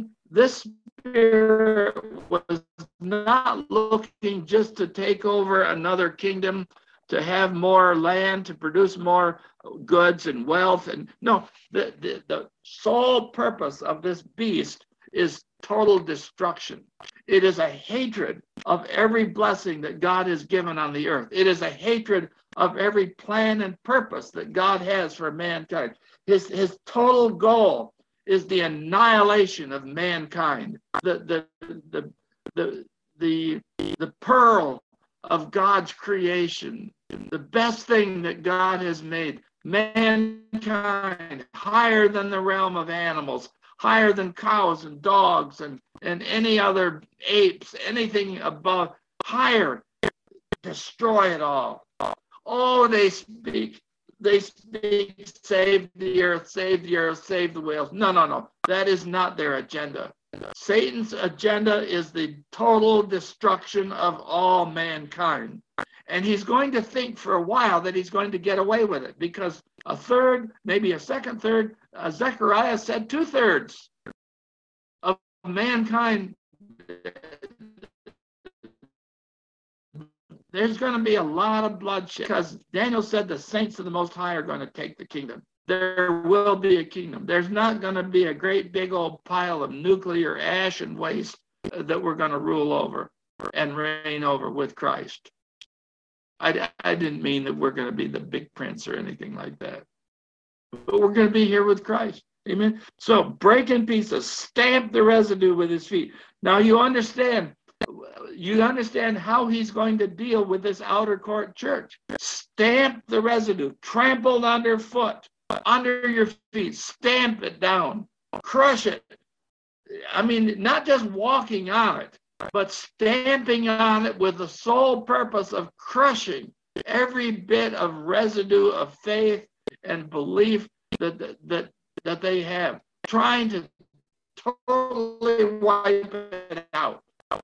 spirit was not looking just to take over another kingdom, to have more land, to produce more goods and wealth. And no, the sole purpose of this beast is total destruction. It is a hatred of every blessing that God has given on the earth. It is a hatred of every plan and purpose that God has for mankind. His total goal is the annihilation of mankind. The pearl of God's creation, the best thing that God has made, mankind, higher than the realm of animals, higher than cows and dogs and any other apes, anything above, higher, destroy it all. Oh, they speak, save the earth, save the whales. No. That is not their agenda. Satan's agenda is the total destruction of all mankind. And he's going to think for a while that he's going to get away with it, because a third, maybe a second third, Zechariah said 2/3 of mankind. There's going to be a lot of bloodshed, because Daniel said the saints of the Most High are going to take the kingdom. There will be a kingdom. There's not going to be a great big old pile of nuclear ash and waste that we're going to rule over and reign over with Christ. I didn't mean that we're going to be the big prince or anything like that. But we're going to be here with Christ. Amen. So break in pieces, stamp the residue with his feet. Now you understand, you understand how he's going to deal with this outer court church. Stamp the residue, trampled underfoot, under your feet, stamp it down, crush it. I mean, not just walking on it, but stamping on it with the sole purpose of crushing every bit of residue of faith and belief that they have, trying to totally wipe it out.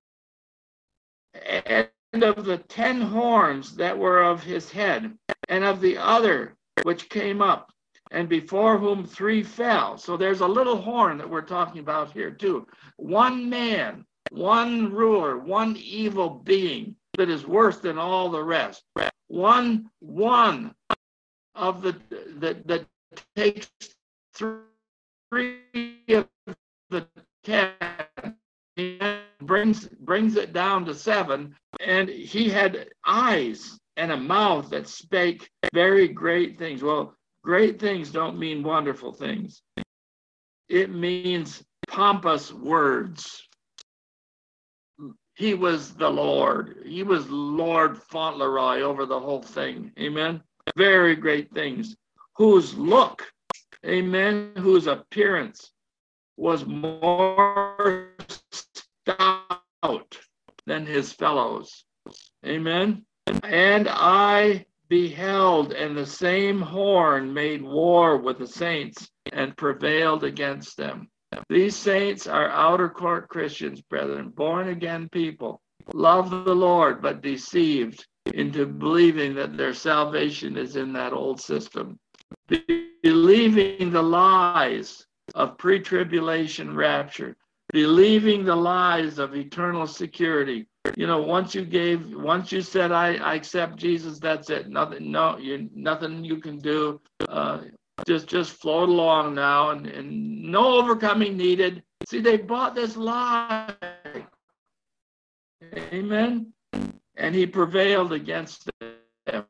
And of the 10 horns that were of his head, and of the other which came up, and before whom 3 fell. So there's a little horn that we're talking about here too. One man, one ruler, one evil being that is worse than all the rest. One of that takes 3 of the 10, brings it down to 7, and he had eyes and a mouth that spake very great things. Well, great things don't mean wonderful things. It means pompous words. He was the Lord. He was Lord Fauntleroy over the whole thing. Amen. Very great things. Whose look, amen, whose appearance was more stout than his fellows. Amen. And I beheld, and the same horn made war with the saints and prevailed against them. These saints are outer court Christians, brethren, born again people, love the Lord, but deceived into believing that their salvation is in that old system, believing the lies of pre-tribulation rapture, believing the lies of eternal security. You know, once you said, I accept Jesus, that's it. Nothing you can do. Just float along now, and no overcoming needed. See, they bought this lie. Amen. And he prevailed against them.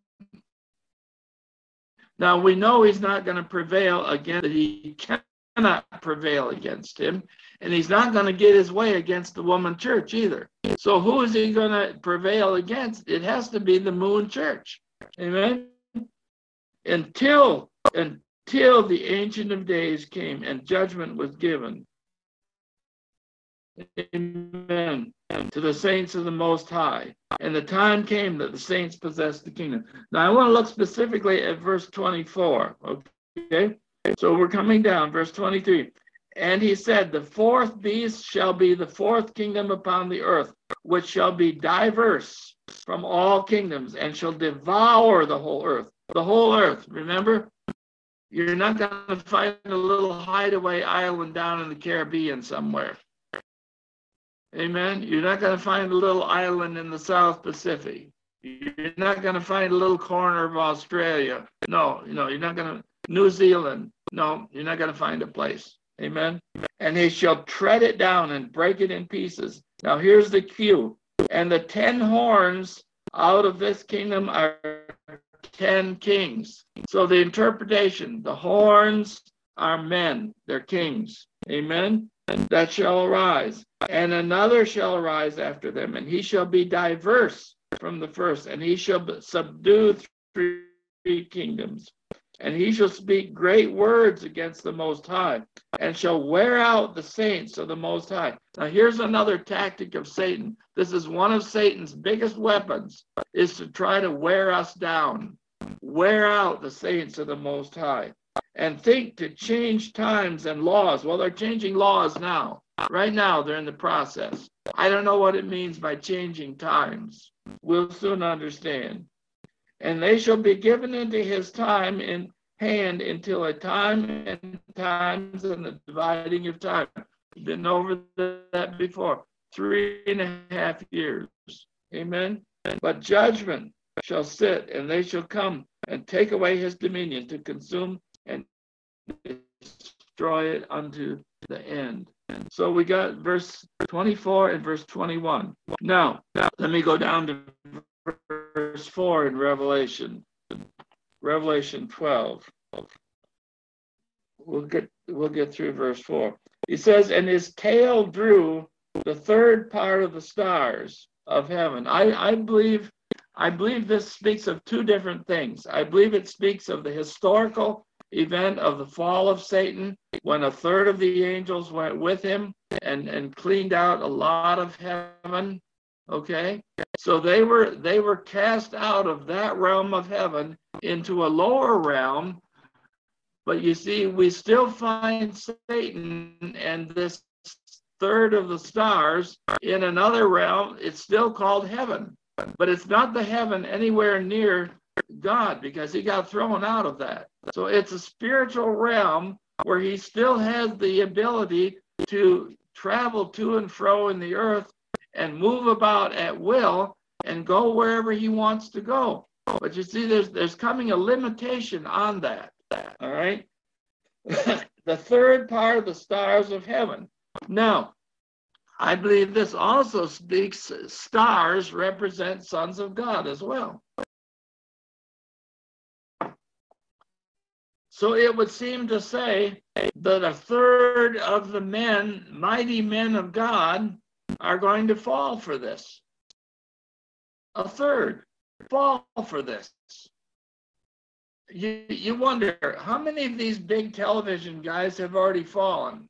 Now we know he's not going to prevail against it. He cannot prevail against him, and he's not going to get his way against the woman church either. So who is he going to prevail against? It has to be the moon church. Amen. Until the Ancient of Days came and judgment was given. Amen. To the saints of the Most High. And the time came that the saints possessed the kingdom. Now I want to look specifically at verse 24. Okay. So we're coming down, verse 23. And he said, the 4th beast shall be the 4th kingdom upon the earth, which shall be diverse from all kingdoms, and shall devour the whole earth. The whole earth, remember? You're not going to find a little hideaway island down in the Caribbean somewhere. Amen? You're not going to find a little island in the South Pacific. You're not going to find a little corner of Australia. No, you're not going to. New Zealand. No, you're not going to find a place. Amen? And they shall tread it down and break it in pieces. Now here's the cue. And the 10 horns out of this kingdom are 10 kings. So the interpretation, the horns are men, they're kings. Amen. That shall arise. And another shall arise after them, and he shall be diverse from the first, and he shall subdue 3 kingdoms. And he shall speak great words against the Most High, and shall wear out the saints of the Most High. Now here's another tactic of Satan. This is one of Satan's biggest weapons, is to try to wear us down, wear out the saints of the Most High, and think to change times and laws. Well, they're changing laws now. Right now, they're in the process. I don't know what it means by changing times. We'll soon understand. And they shall be given into his time in hand until a time and times and the dividing of time. We've been over that before. 3.5 years. Amen. But judgment shall sit, and they shall come and take away his dominion, to consume and destroy it unto the end. So we got verse 24 and verse 21. Now, let me go down to verse 4 in Revelation 12. We'll get through verse 4. He says, and his tail drew the third part of the stars of heaven. I believe this speaks of two different things. I believe it speaks of the historical event of the fall of Satan, when a third of the angels went with him and cleaned out a lot of heaven. Okay, so they were cast out of that realm of heaven into a lower realm. But you see, we still find Satan and this third of the stars in another realm. It's still called heaven, but it's not the heaven anywhere near God, because he got thrown out of that. So it's a spiritual realm where he still has the ability to travel to and fro in the earth and move about at will and go wherever he wants to go. But you see, there's coming a limitation on that. All right. The third part of the stars of heaven. Now, I believe this also speaks, stars represent sons of God as well. So it would seem to say that a third of the men, mighty men of God, are going to fall for this. A third fall for this. You wonder, how many of these big television guys have already fallen?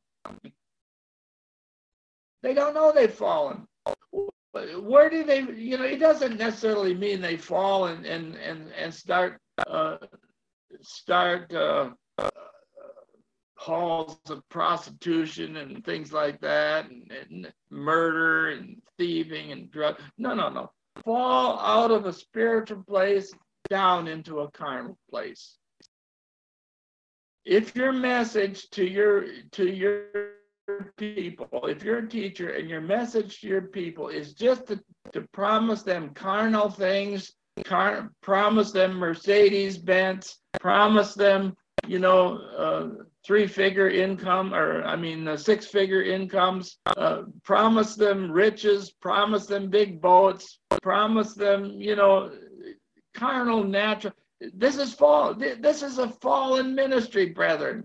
They don't know they've fallen. Where do they, it doesn't necessarily mean they fall and start halls of prostitution and things like that, and murder and thieving and drug. No. Fall out of a spiritual place down into a carnal place. If your message to your people, if you're a teacher and your message to your people is just to promise them carnal things, promise them Mercedes-Benz, promise them, three-figure income, six-figure incomes, promise them riches, promise them big boats, promise them, carnal, natural. This is a fallen ministry, brethren.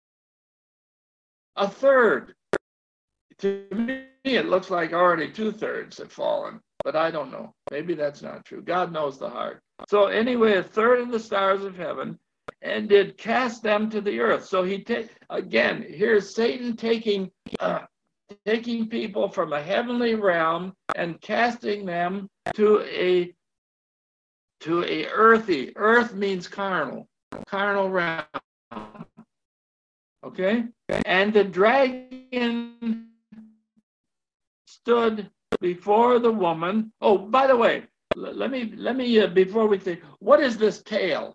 A third. To me, it looks like already 2/3 have fallen, but I don't know. Maybe that's not true. God knows the heart. So anyway, a third of the stars of heaven, and did cast them to the earth. So again, here's Satan taking people from a heavenly realm and casting them to a earthy. Earth means carnal realm. Okay? And the dragon stood before the woman. Oh, by the way, let me before we say, what is this tail?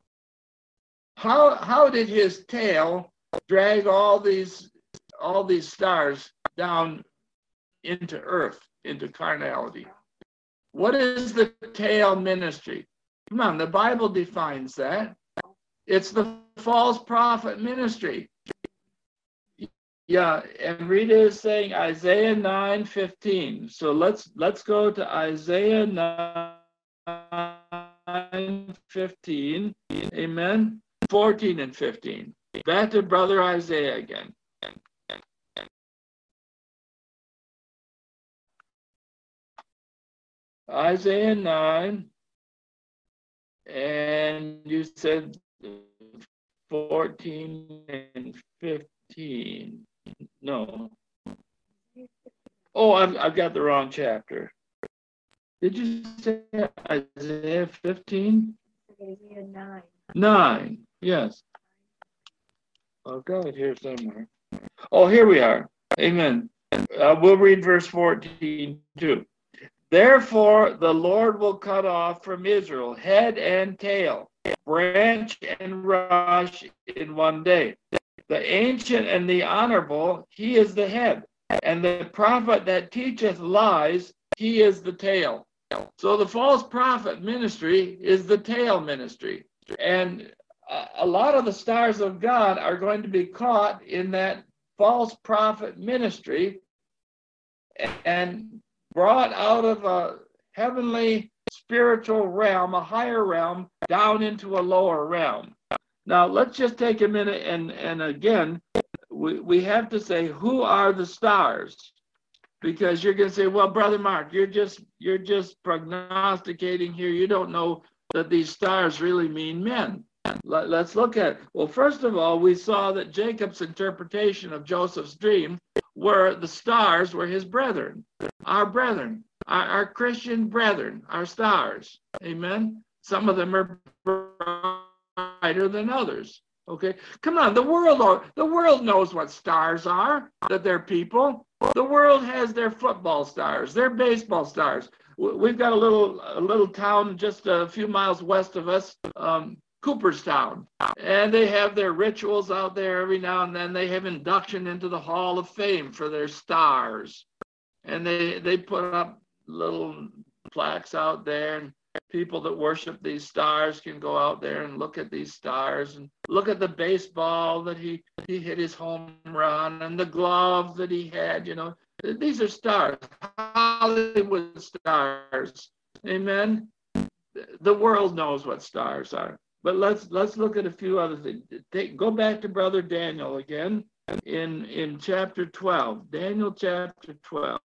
How did his tail drag all these stars down into earth, into carnality? What is the tail ministry? Come on, the Bible defines that. It's the false prophet ministry. Yeah, and Rita is saying Isaiah 9:15. So let's go to Isaiah 9:15. Amen. 14 and 15. Back to Brother Isaiah again. Isaiah 9, and you said 14 and 15. No. Oh, I've got the wrong chapter. Did you say Isaiah 15? Isaiah 9. 9, yes. I've got it here somewhere. Oh, here we are. Amen. We'll read verse 14 too. Therefore, the Lord will cut off from Israel head and tail, branch and rush in one day. The ancient and the honorable, he is the head, and the prophet that teacheth lies, he is the tail. So the false prophet ministry is the tail ministry. And a lot of the stars of God are going to be caught in that false prophet ministry and brought out of a heavenly spiritual realm, a higher realm, down into a lower realm. Now, let's just take a minute and again, we have to say, who are the stars? because you're going to say, well, Brother Mark, you're just prognosticating here. You don't know that these stars really mean men. Let's look at it. Well, first of all, we saw that Jacob's interpretation of Joseph's dream were the stars were his brethren, our Christian brethren, our stars. Amen. Some of them are brighter than others. Okay, come on. The world knows what stars are, that they're people. The world has their football stars, their baseball stars. We've got a little town just a few miles west of us, Cooperstown, and they have their rituals out there every now and then. They have induction into the Hall of Fame for their stars, and they put up little plaques out there, and people that worship these stars can go out there and look at these stars and look at the baseball that he hit his home run and the glove that he had. You know, these are stars, Hollywood stars. Amen. The world knows what stars are. But let's look at a few other things. Go back to Brother Daniel again in chapter 12. Daniel chapter 12.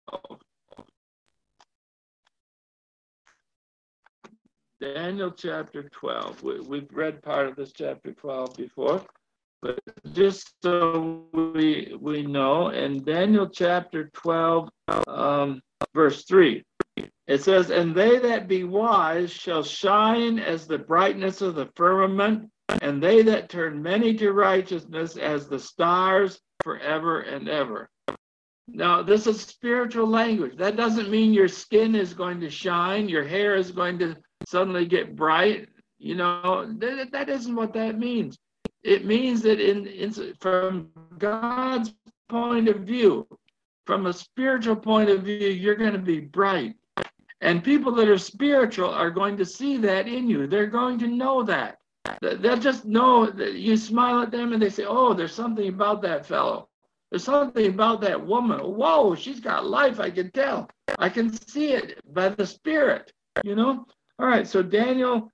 Daniel chapter 12. We've read part of this chapter 12 before, but just so we know, in Daniel chapter 12, verse 3, it says, and they that be wise shall shine as the brightness of the firmament, and they that turn many to righteousness as the stars forever and ever. Now, this is spiritual language. That doesn't mean your skin is going to shine, your hair is going to suddenly get bright. You know, that isn't what that means. It means that from God's point of view, from a spiritual point of view, you're going to be bright. And people that are spiritual are going to see that in you. They're going to know that. They'll just know that you smile at them and they say, oh, there's something about that fellow. There's something about that woman. Whoa, she's got life, I can tell. I can see it by the Spirit, you know? All right, so Daniel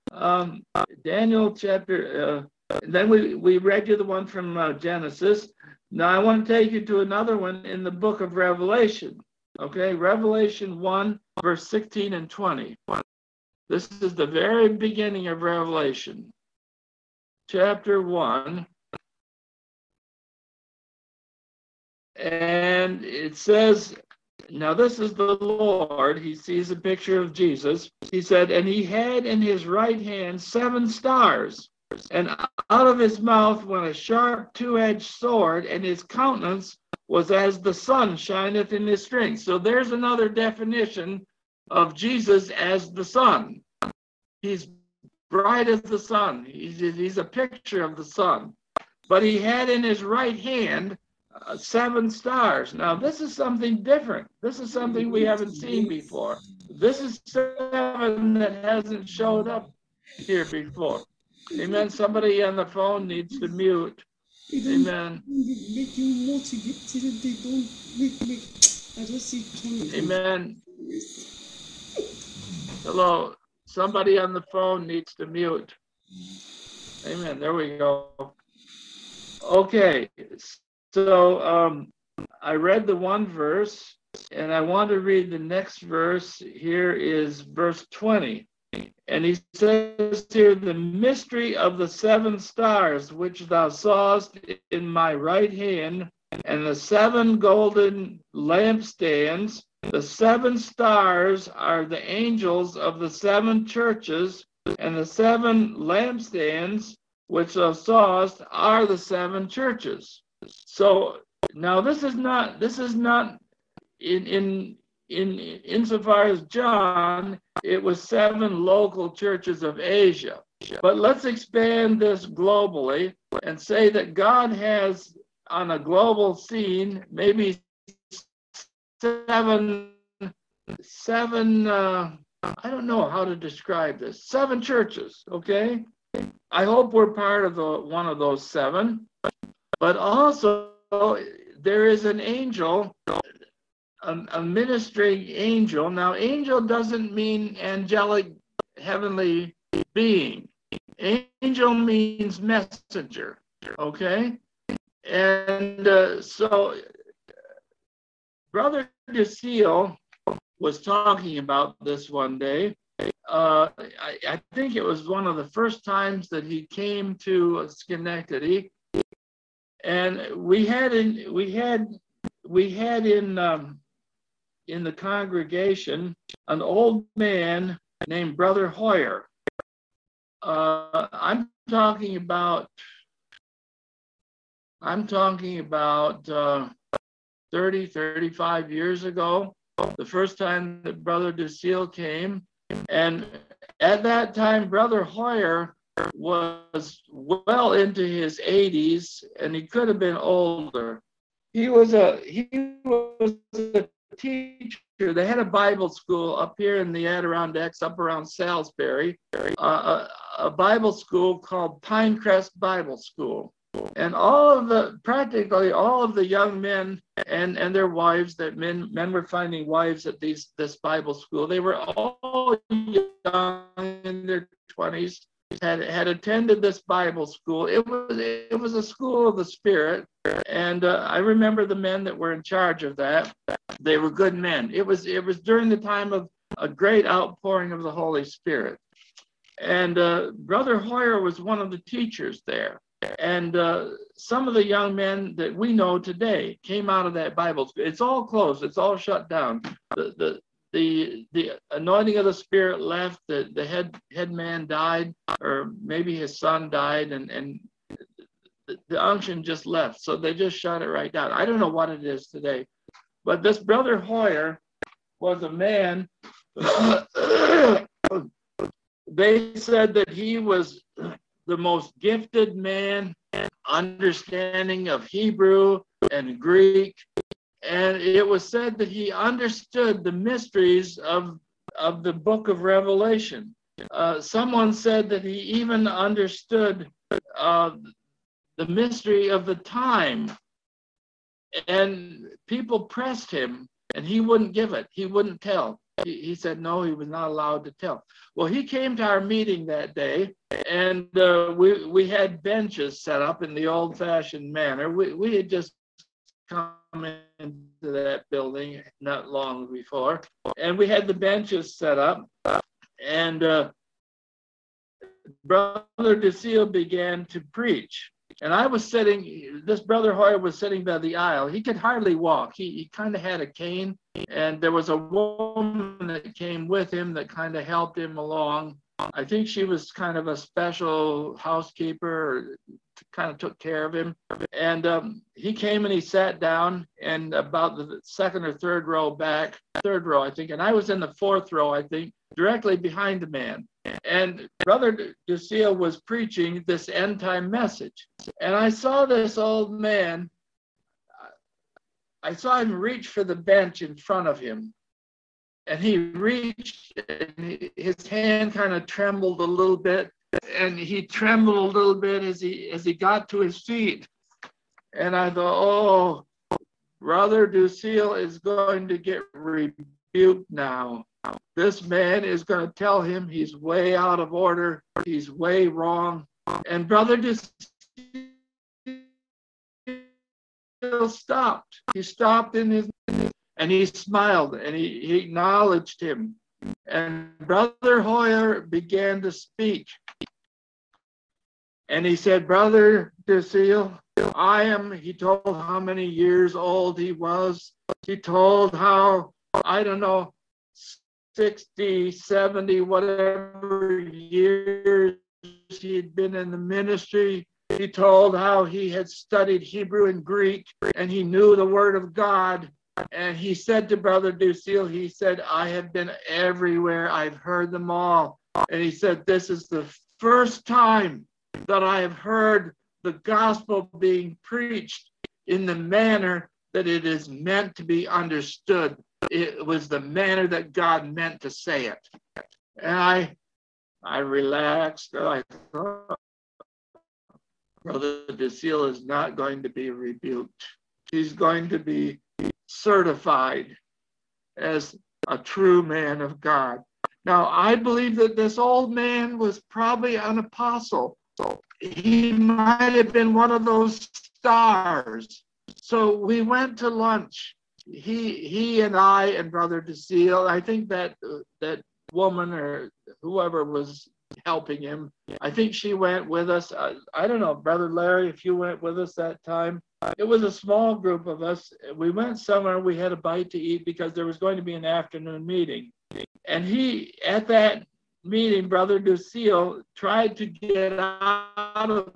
chapter, then we read you the one from Genesis. Now I want to take you to another one in the book of Revelation. Okay, Revelation 1, verse 16 and 20. This is the very beginning of Revelation. Chapter 1. And it says, now this is the Lord. He sees a picture of Jesus. He said, and he had in his right hand 7 stars, and out of his mouth went a sharp two-edged sword, and his countenance was as the sun shineth in his strength. So there's another definition of Jesus as the sun. He's bright as the sun. He's a picture of the sun. But he had in his right hand 7 stars. Now, this is something different. This is something we haven't seen before. This is 7 that hasn't showed up here before. Amen. Somebody on the phone needs to mute. Amen. Make you motivate till they don't make. I don't see Tony. Amen. Hello. Somebody on the phone needs to mute. Amen. There we go. Okay. So I read the one verse, and I want to read the next verse. Here is verse 20. And he says here, the mystery of the 7 stars which thou sawest in my right hand, and the 7 golden lampstands. The 7 stars are the angels of the 7 churches, and the 7 lampstands which thou sawest are the 7 churches. So now this is not insofar as John, it was 7 local churches of Asia. But let's expand this globally and say that God has on a global scene maybe 7 I don't know how to describe this, 7 churches, okay? I hope we're part of one of those 7. But also there is an angel, a ministering angel. Now, angel doesn't mean angelic heavenly being. Angel means messenger, okay? And so Brother DeSeal was talking about this one day. I think it was one of the first times that he came to Schenectady, and we had in the congregation an old man named Brother Hoyer. I'm talking about 30, 35 years ago, the first time that Brother DeSeal came. And at that time, Brother Hoyer was well into his 80s, and he could have been older. He was a teacher. They had a Bible school up here in the Adirondacks, up around Salisbury, a Bible school called Pinecrest Bible School. And practically all of the young men and their wives, that men were finding wives at this Bible school. They were all young in their 20s, had attended this Bible school. It was a school of the Spirit, and I remember the men that were in charge of that. They were good men. It was during the time of a great outpouring of the Holy Spirit, and Brother Hoyer was one of the teachers there. And some of the young men that we know today came out of that Bible school. It's all closed. It's all shut down. The anointing of the Spirit left. The head man died, or maybe his son died, and the unction just left. So they just shut it right down. I don't know what it is today. But this Brother Hoyer was a man. They said that he was the most gifted man, understanding of Hebrew and Greek. And it was said that he understood the mysteries of the book of Revelation. Someone said that he even understood the mystery of the time. And people pressed him, and he wouldn't give it. He wouldn't tell. He said no, he was not allowed to tell. Well, he came to our meeting that day, and we had benches set up in the old-fashioned manner. We had just come into that building not long before, and we had the benches set up, and Brother DeSeal began to preach. And I was sitting, this Brother Hoyer was sitting by the aisle. He could hardly walk. He kind of had a cane, and there was a woman that came with him that kind of helped him along. I think she was kind of a special housekeeper, or kind of took care of him. And he came and he sat down, and about the second or third row back, third row, I think, and I was in the fourth row, I think, directly behind the man. And Brother DeSeal was preaching this end time message. And I saw this old man, I saw him reach for the bench in front of him. And he reached, and his hand kind of trembled a little bit. And he trembled a little bit as he got to his feet. And I thought, oh, Brother DeSeal is going to get rebuked now. This man is going to tell him he's way out of order. He's way wrong. And Brother DeSeal stopped. He stopped and he smiled, and he acknowledged him. And Brother Hoyer began to speak. And he said, Brother DeSeal, he told how many years old he was. He told how, I don't know, 60, 70, whatever years he'd been in the ministry. He told how he had studied Hebrew and Greek, and he knew the Word of God. And he said to Brother DeSeal, he said, I have been everywhere. I've heard them all. And he said, this is the first time that I have heard the gospel being preached in the manner that it is meant to be understood. It was the manner that God meant to say it. And I relaxed. I thought, Brother DeSeal is not going to be rebuked. He's going to be certified as a true man of God. Now, I believe that this old man was probably an apostle. He might have been one of those stars. So we went to lunch, he and I and Brother DeSeal, I think that that woman or whoever was helping him, I think she went with us. I don't know, Brother Larry, if you went with us that time. It was a small group of us. We went somewhere, we had a bite to eat because there was going to be an afternoon meeting. And he, at that meeting, Brother DeSeal tried to get out of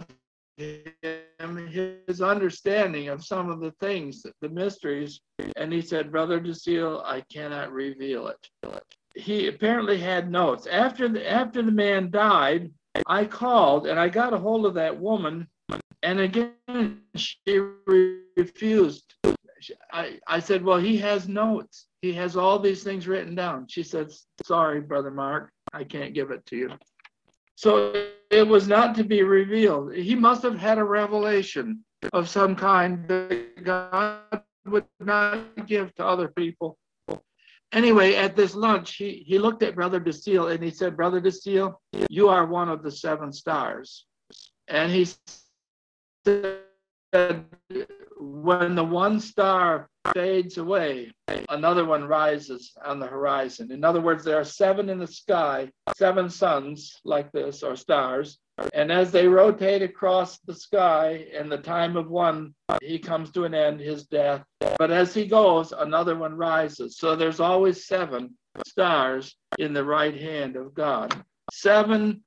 him his understanding of some of the things, the mysteries. And he said, Brother DeSeal, I cannot reveal it. He apparently had notes. After the man died, I called and I got a hold of that woman. And again, she refused. I said, well, he has notes. He has all these things written down. She said, sorry, Brother Mark, I can't give it to you. So it was not to be revealed. He must have had a revelation of some kind that God would not give to other people. Anyway, at this lunch, he looked at Brother DeSeal and he said, Brother DeSeal, you are one of the 7 stars. And he said, when the one star fades away, another one rises on the horizon. In other words, there are 7 in the sky, 7 suns like this, or stars. And as they rotate across the sky, in the time of one, he comes to an end, his death. But as he goes, another one rises. So there's always 7 stars in the right hand of God. 7,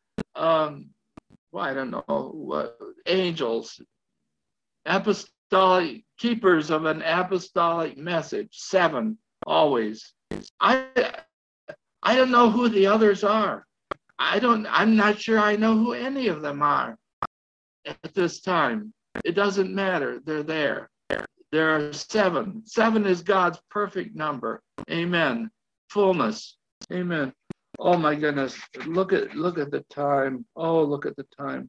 I don't know, angels, apostolic keepers of an apostolic message. 7 always. I don't know who the others are. I'm not sure I know who any of them are at this time. It doesn't matter. They're there. There are 7. 7 is God's perfect number. Amen. Fullness. Amen. Oh my goodness. Look at the time. Oh, look at the time.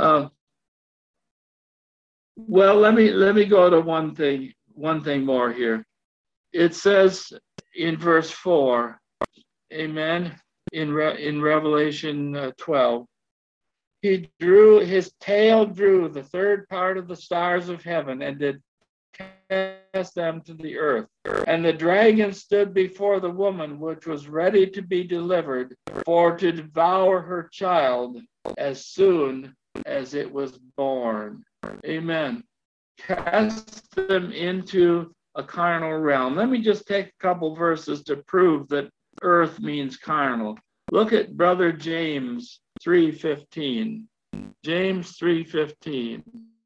Well, let me go to one thing more here. It says in verse 4, amen, in Revelation 12, his tail drew the third part of the stars of heaven and did cast them to the earth. And the dragon stood before the woman, which was ready to be delivered, for to devour her child as soon as it was born. Amen. Cast them into a carnal realm. Let me just take a couple verses to prove that earth means carnal. Look at Brother James 3:15. James 3:15.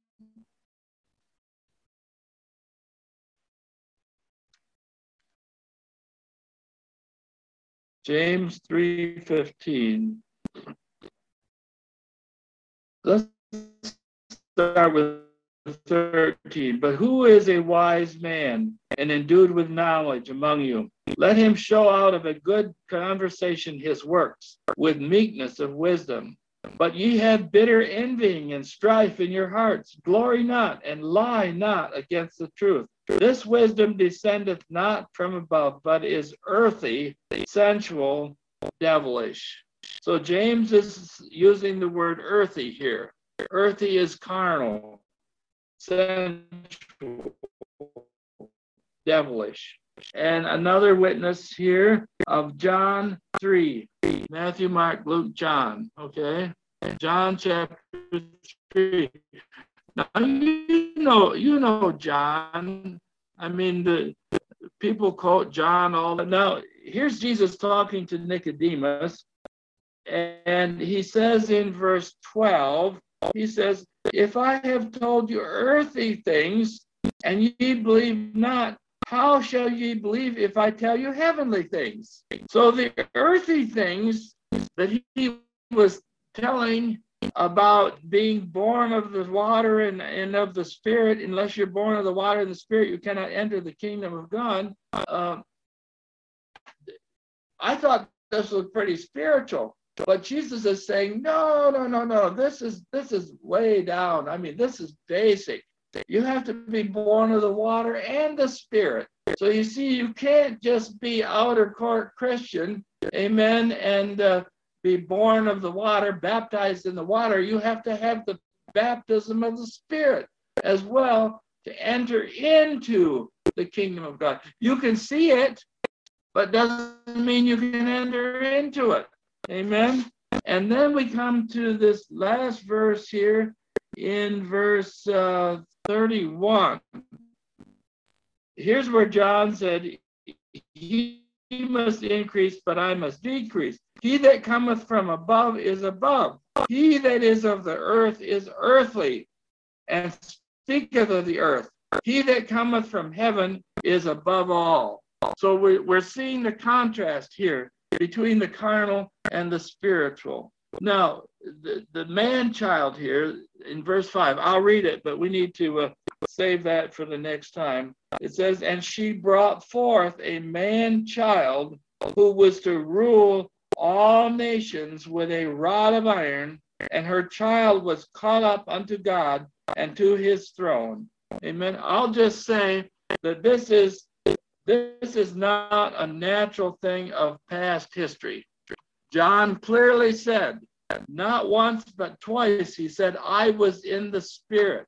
James 3:15. Let's start with 13. But who is a wise man and endued with knowledge among you? Let him show out of a good conversation his works with meekness of wisdom. But ye have bitter envying and strife in your hearts. Glory not and lie not against the truth. This wisdom descendeth not from above, but is earthy, sensual, devilish. So James is using the word earthy here. Earthy is carnal, sensual, devilish. And another witness here of John 3. Matthew, Mark, Luke, John. Okay? John chapter 3. Now, you know John. I mean, the people quote John all the now. Here's Jesus talking to Nicodemus. And he says in verse 12, he says, if I have told you earthly things, and ye believe not, how shall ye believe if I tell you heavenly things? So the earthly things that he was telling about being born of the water and of the Spirit, unless you're born of the water and the Spirit, you cannot enter the kingdom of God. I thought this was pretty spiritual. But Jesus is saying, no. This is way down. I mean, this is basic. You have to be born of the water and the Spirit. So you see, you can't just be outer court Christian, amen, and be born of the water, baptized in the water. You have to have the baptism of the Spirit as well to enter into the kingdom of God. You can see it, but doesn't mean you can enter into it. Amen. And then we come to this last verse here in verse 31. Here's where John said, he must increase, but I must decrease. He that cometh from above is above. He that is of the earth is earthly, and speaketh of the earth. He that cometh from heaven is above all. So we're seeing the contrast here between the carnal and the spiritual. Now, the man-child here in verse 5, I'll read it, but we need to save that for the next time. It says, and she brought forth a man-child who was to rule all nations with a rod of iron, and her child was caught up unto God and to his throne. Amen. I'll just say that this is not a natural thing of past history. John clearly said, not once but twice, he said, I was in the Spirit.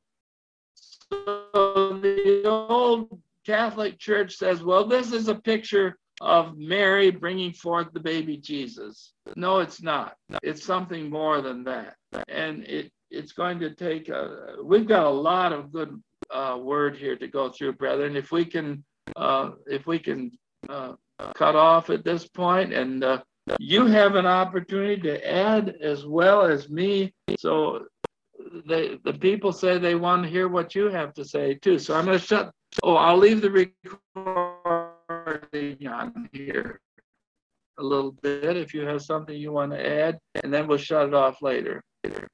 So the old Catholic Church says, well, this is a picture of Mary bringing forth the baby Jesus. No, it's not. It's something more than that. And it's going to take, we've got a lot of good word here to go through, brethren. If we can cut off at this point, and you have an opportunity to add as well as me. So the people say they want to hear what you have to say too. So I'm going to shut. Oh, I'll leave the recording on here a little bit if you have something you want to add, and then we'll shut it off later.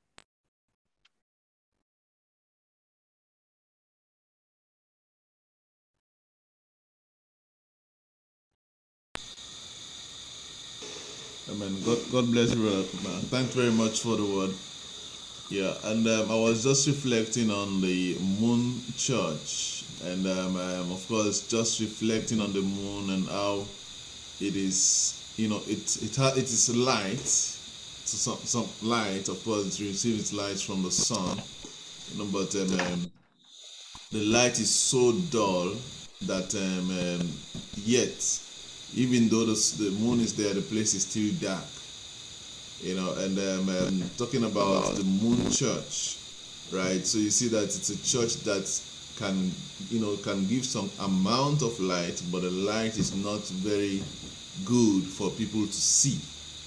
Amen. God bless you, brother. Thanks very much for the word. Yeah, and I was just reflecting on the moon church, and of course, just reflecting on the moon and how it is, it is light. So some light, of course, it receives its light from the sun, but the light is so dull that yet, even though the moon is there, the place is still dark. And talking about the moon church, right? So you see that it's a church that can give some amount of light, but the light is not very good for people to see.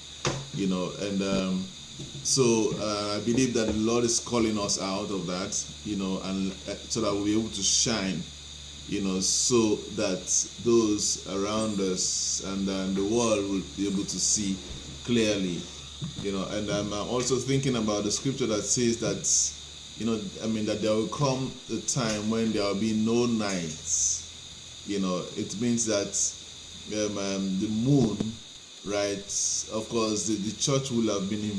So I believe that the Lord is calling us out of that, and so that we'll be able to shine, so that those around us and the world will be able to see clearly. And I'm also thinking about the scripture that says that, that there will come a time when there will be no nights. It means that the moon, right? Of course, the church will have been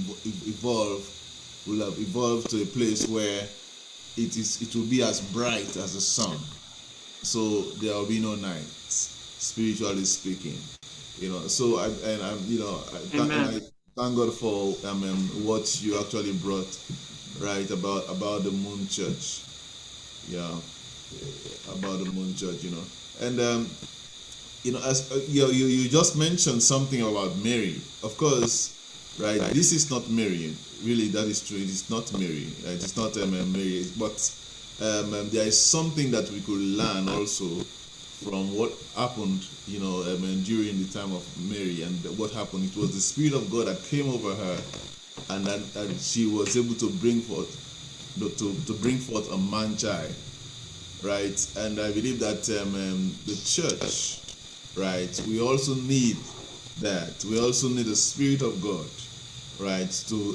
evolved to a place where it will be as bright as the sun. So there will be no nights, spiritually speaking. So I thank God for what you actually brought, right, about the moon church. Yeah, about the moon church, and as you just mentioned something about Mary. Of course, right, this is not Mary. Really, that is true. It is not Mary. It is not Mary. But there is something that we could learn also from what happened, during the time of Mary. And what happened, it was the Spirit of God that came over her, and she was able to bring forth a man child, right? And I believe that the church, right, we also need that. We also need the Spirit of God, right, to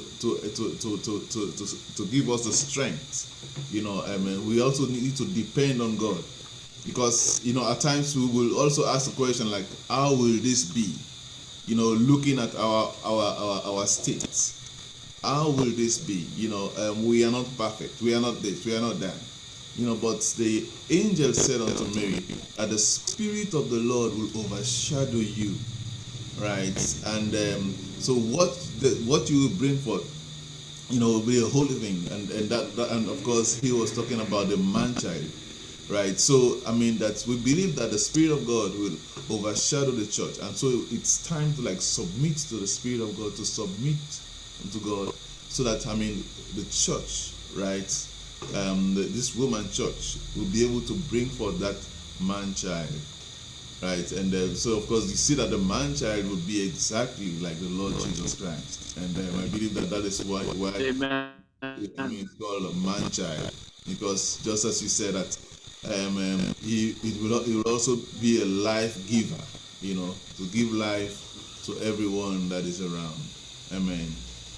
give us the strength. We also need to depend on God. Because, at times we will also ask the question like, how will this be? Looking at our states. How will this be? We are not perfect. We are not this. We are not that. But the angel said unto Mary that the Spirit of the Lord will overshadow you. Right? And so what you will bring forth, will be a holy thing. And of course, he was talking about the man child. right? So I mean that we believe that the Spirit of God will overshadow the church, and so it's time to like submit to the Spirit of God, to submit to God, so that I mean the church, right? This woman church will be able to bring forth that man child, right? And so of course you see that the man child would be exactly like the Lord Jesus Christ, and I believe that that is why Amen. I mean it's called a man child, because just as you said that he it will also be a life giver, you know, to give life to everyone that is around. Amen.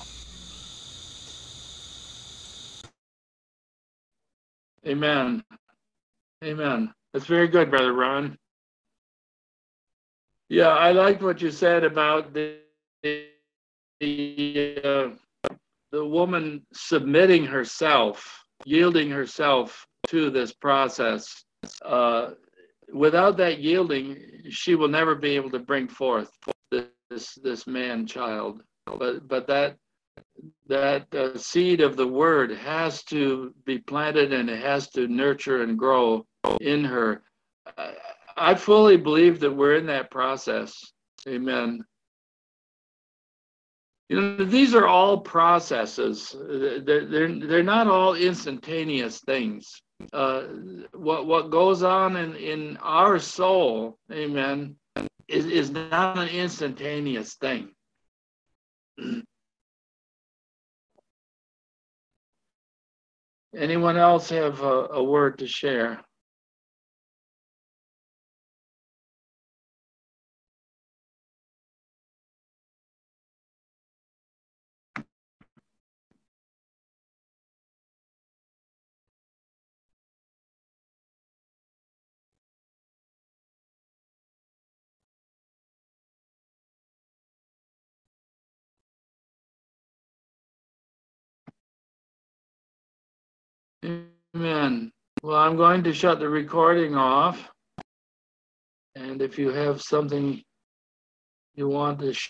Amen. Amen. That's very good, Brother Ron. Yeah, I liked what you said about the the woman submitting herself, yielding herself to this process. Uh, Without that yielding, she will never be able to bring forth this man child. But that seed of the word has to be planted, and it has to nurture and grow in her. I fully believe that we're in that process. Amen. You know, these are all processes. They're not all instantaneous things. Uh, what goes on in our soul, amen, is not an instantaneous thing. Anyone else have a word to share? Amen. Well, I'm going to shut the recording off. And if you have something you want to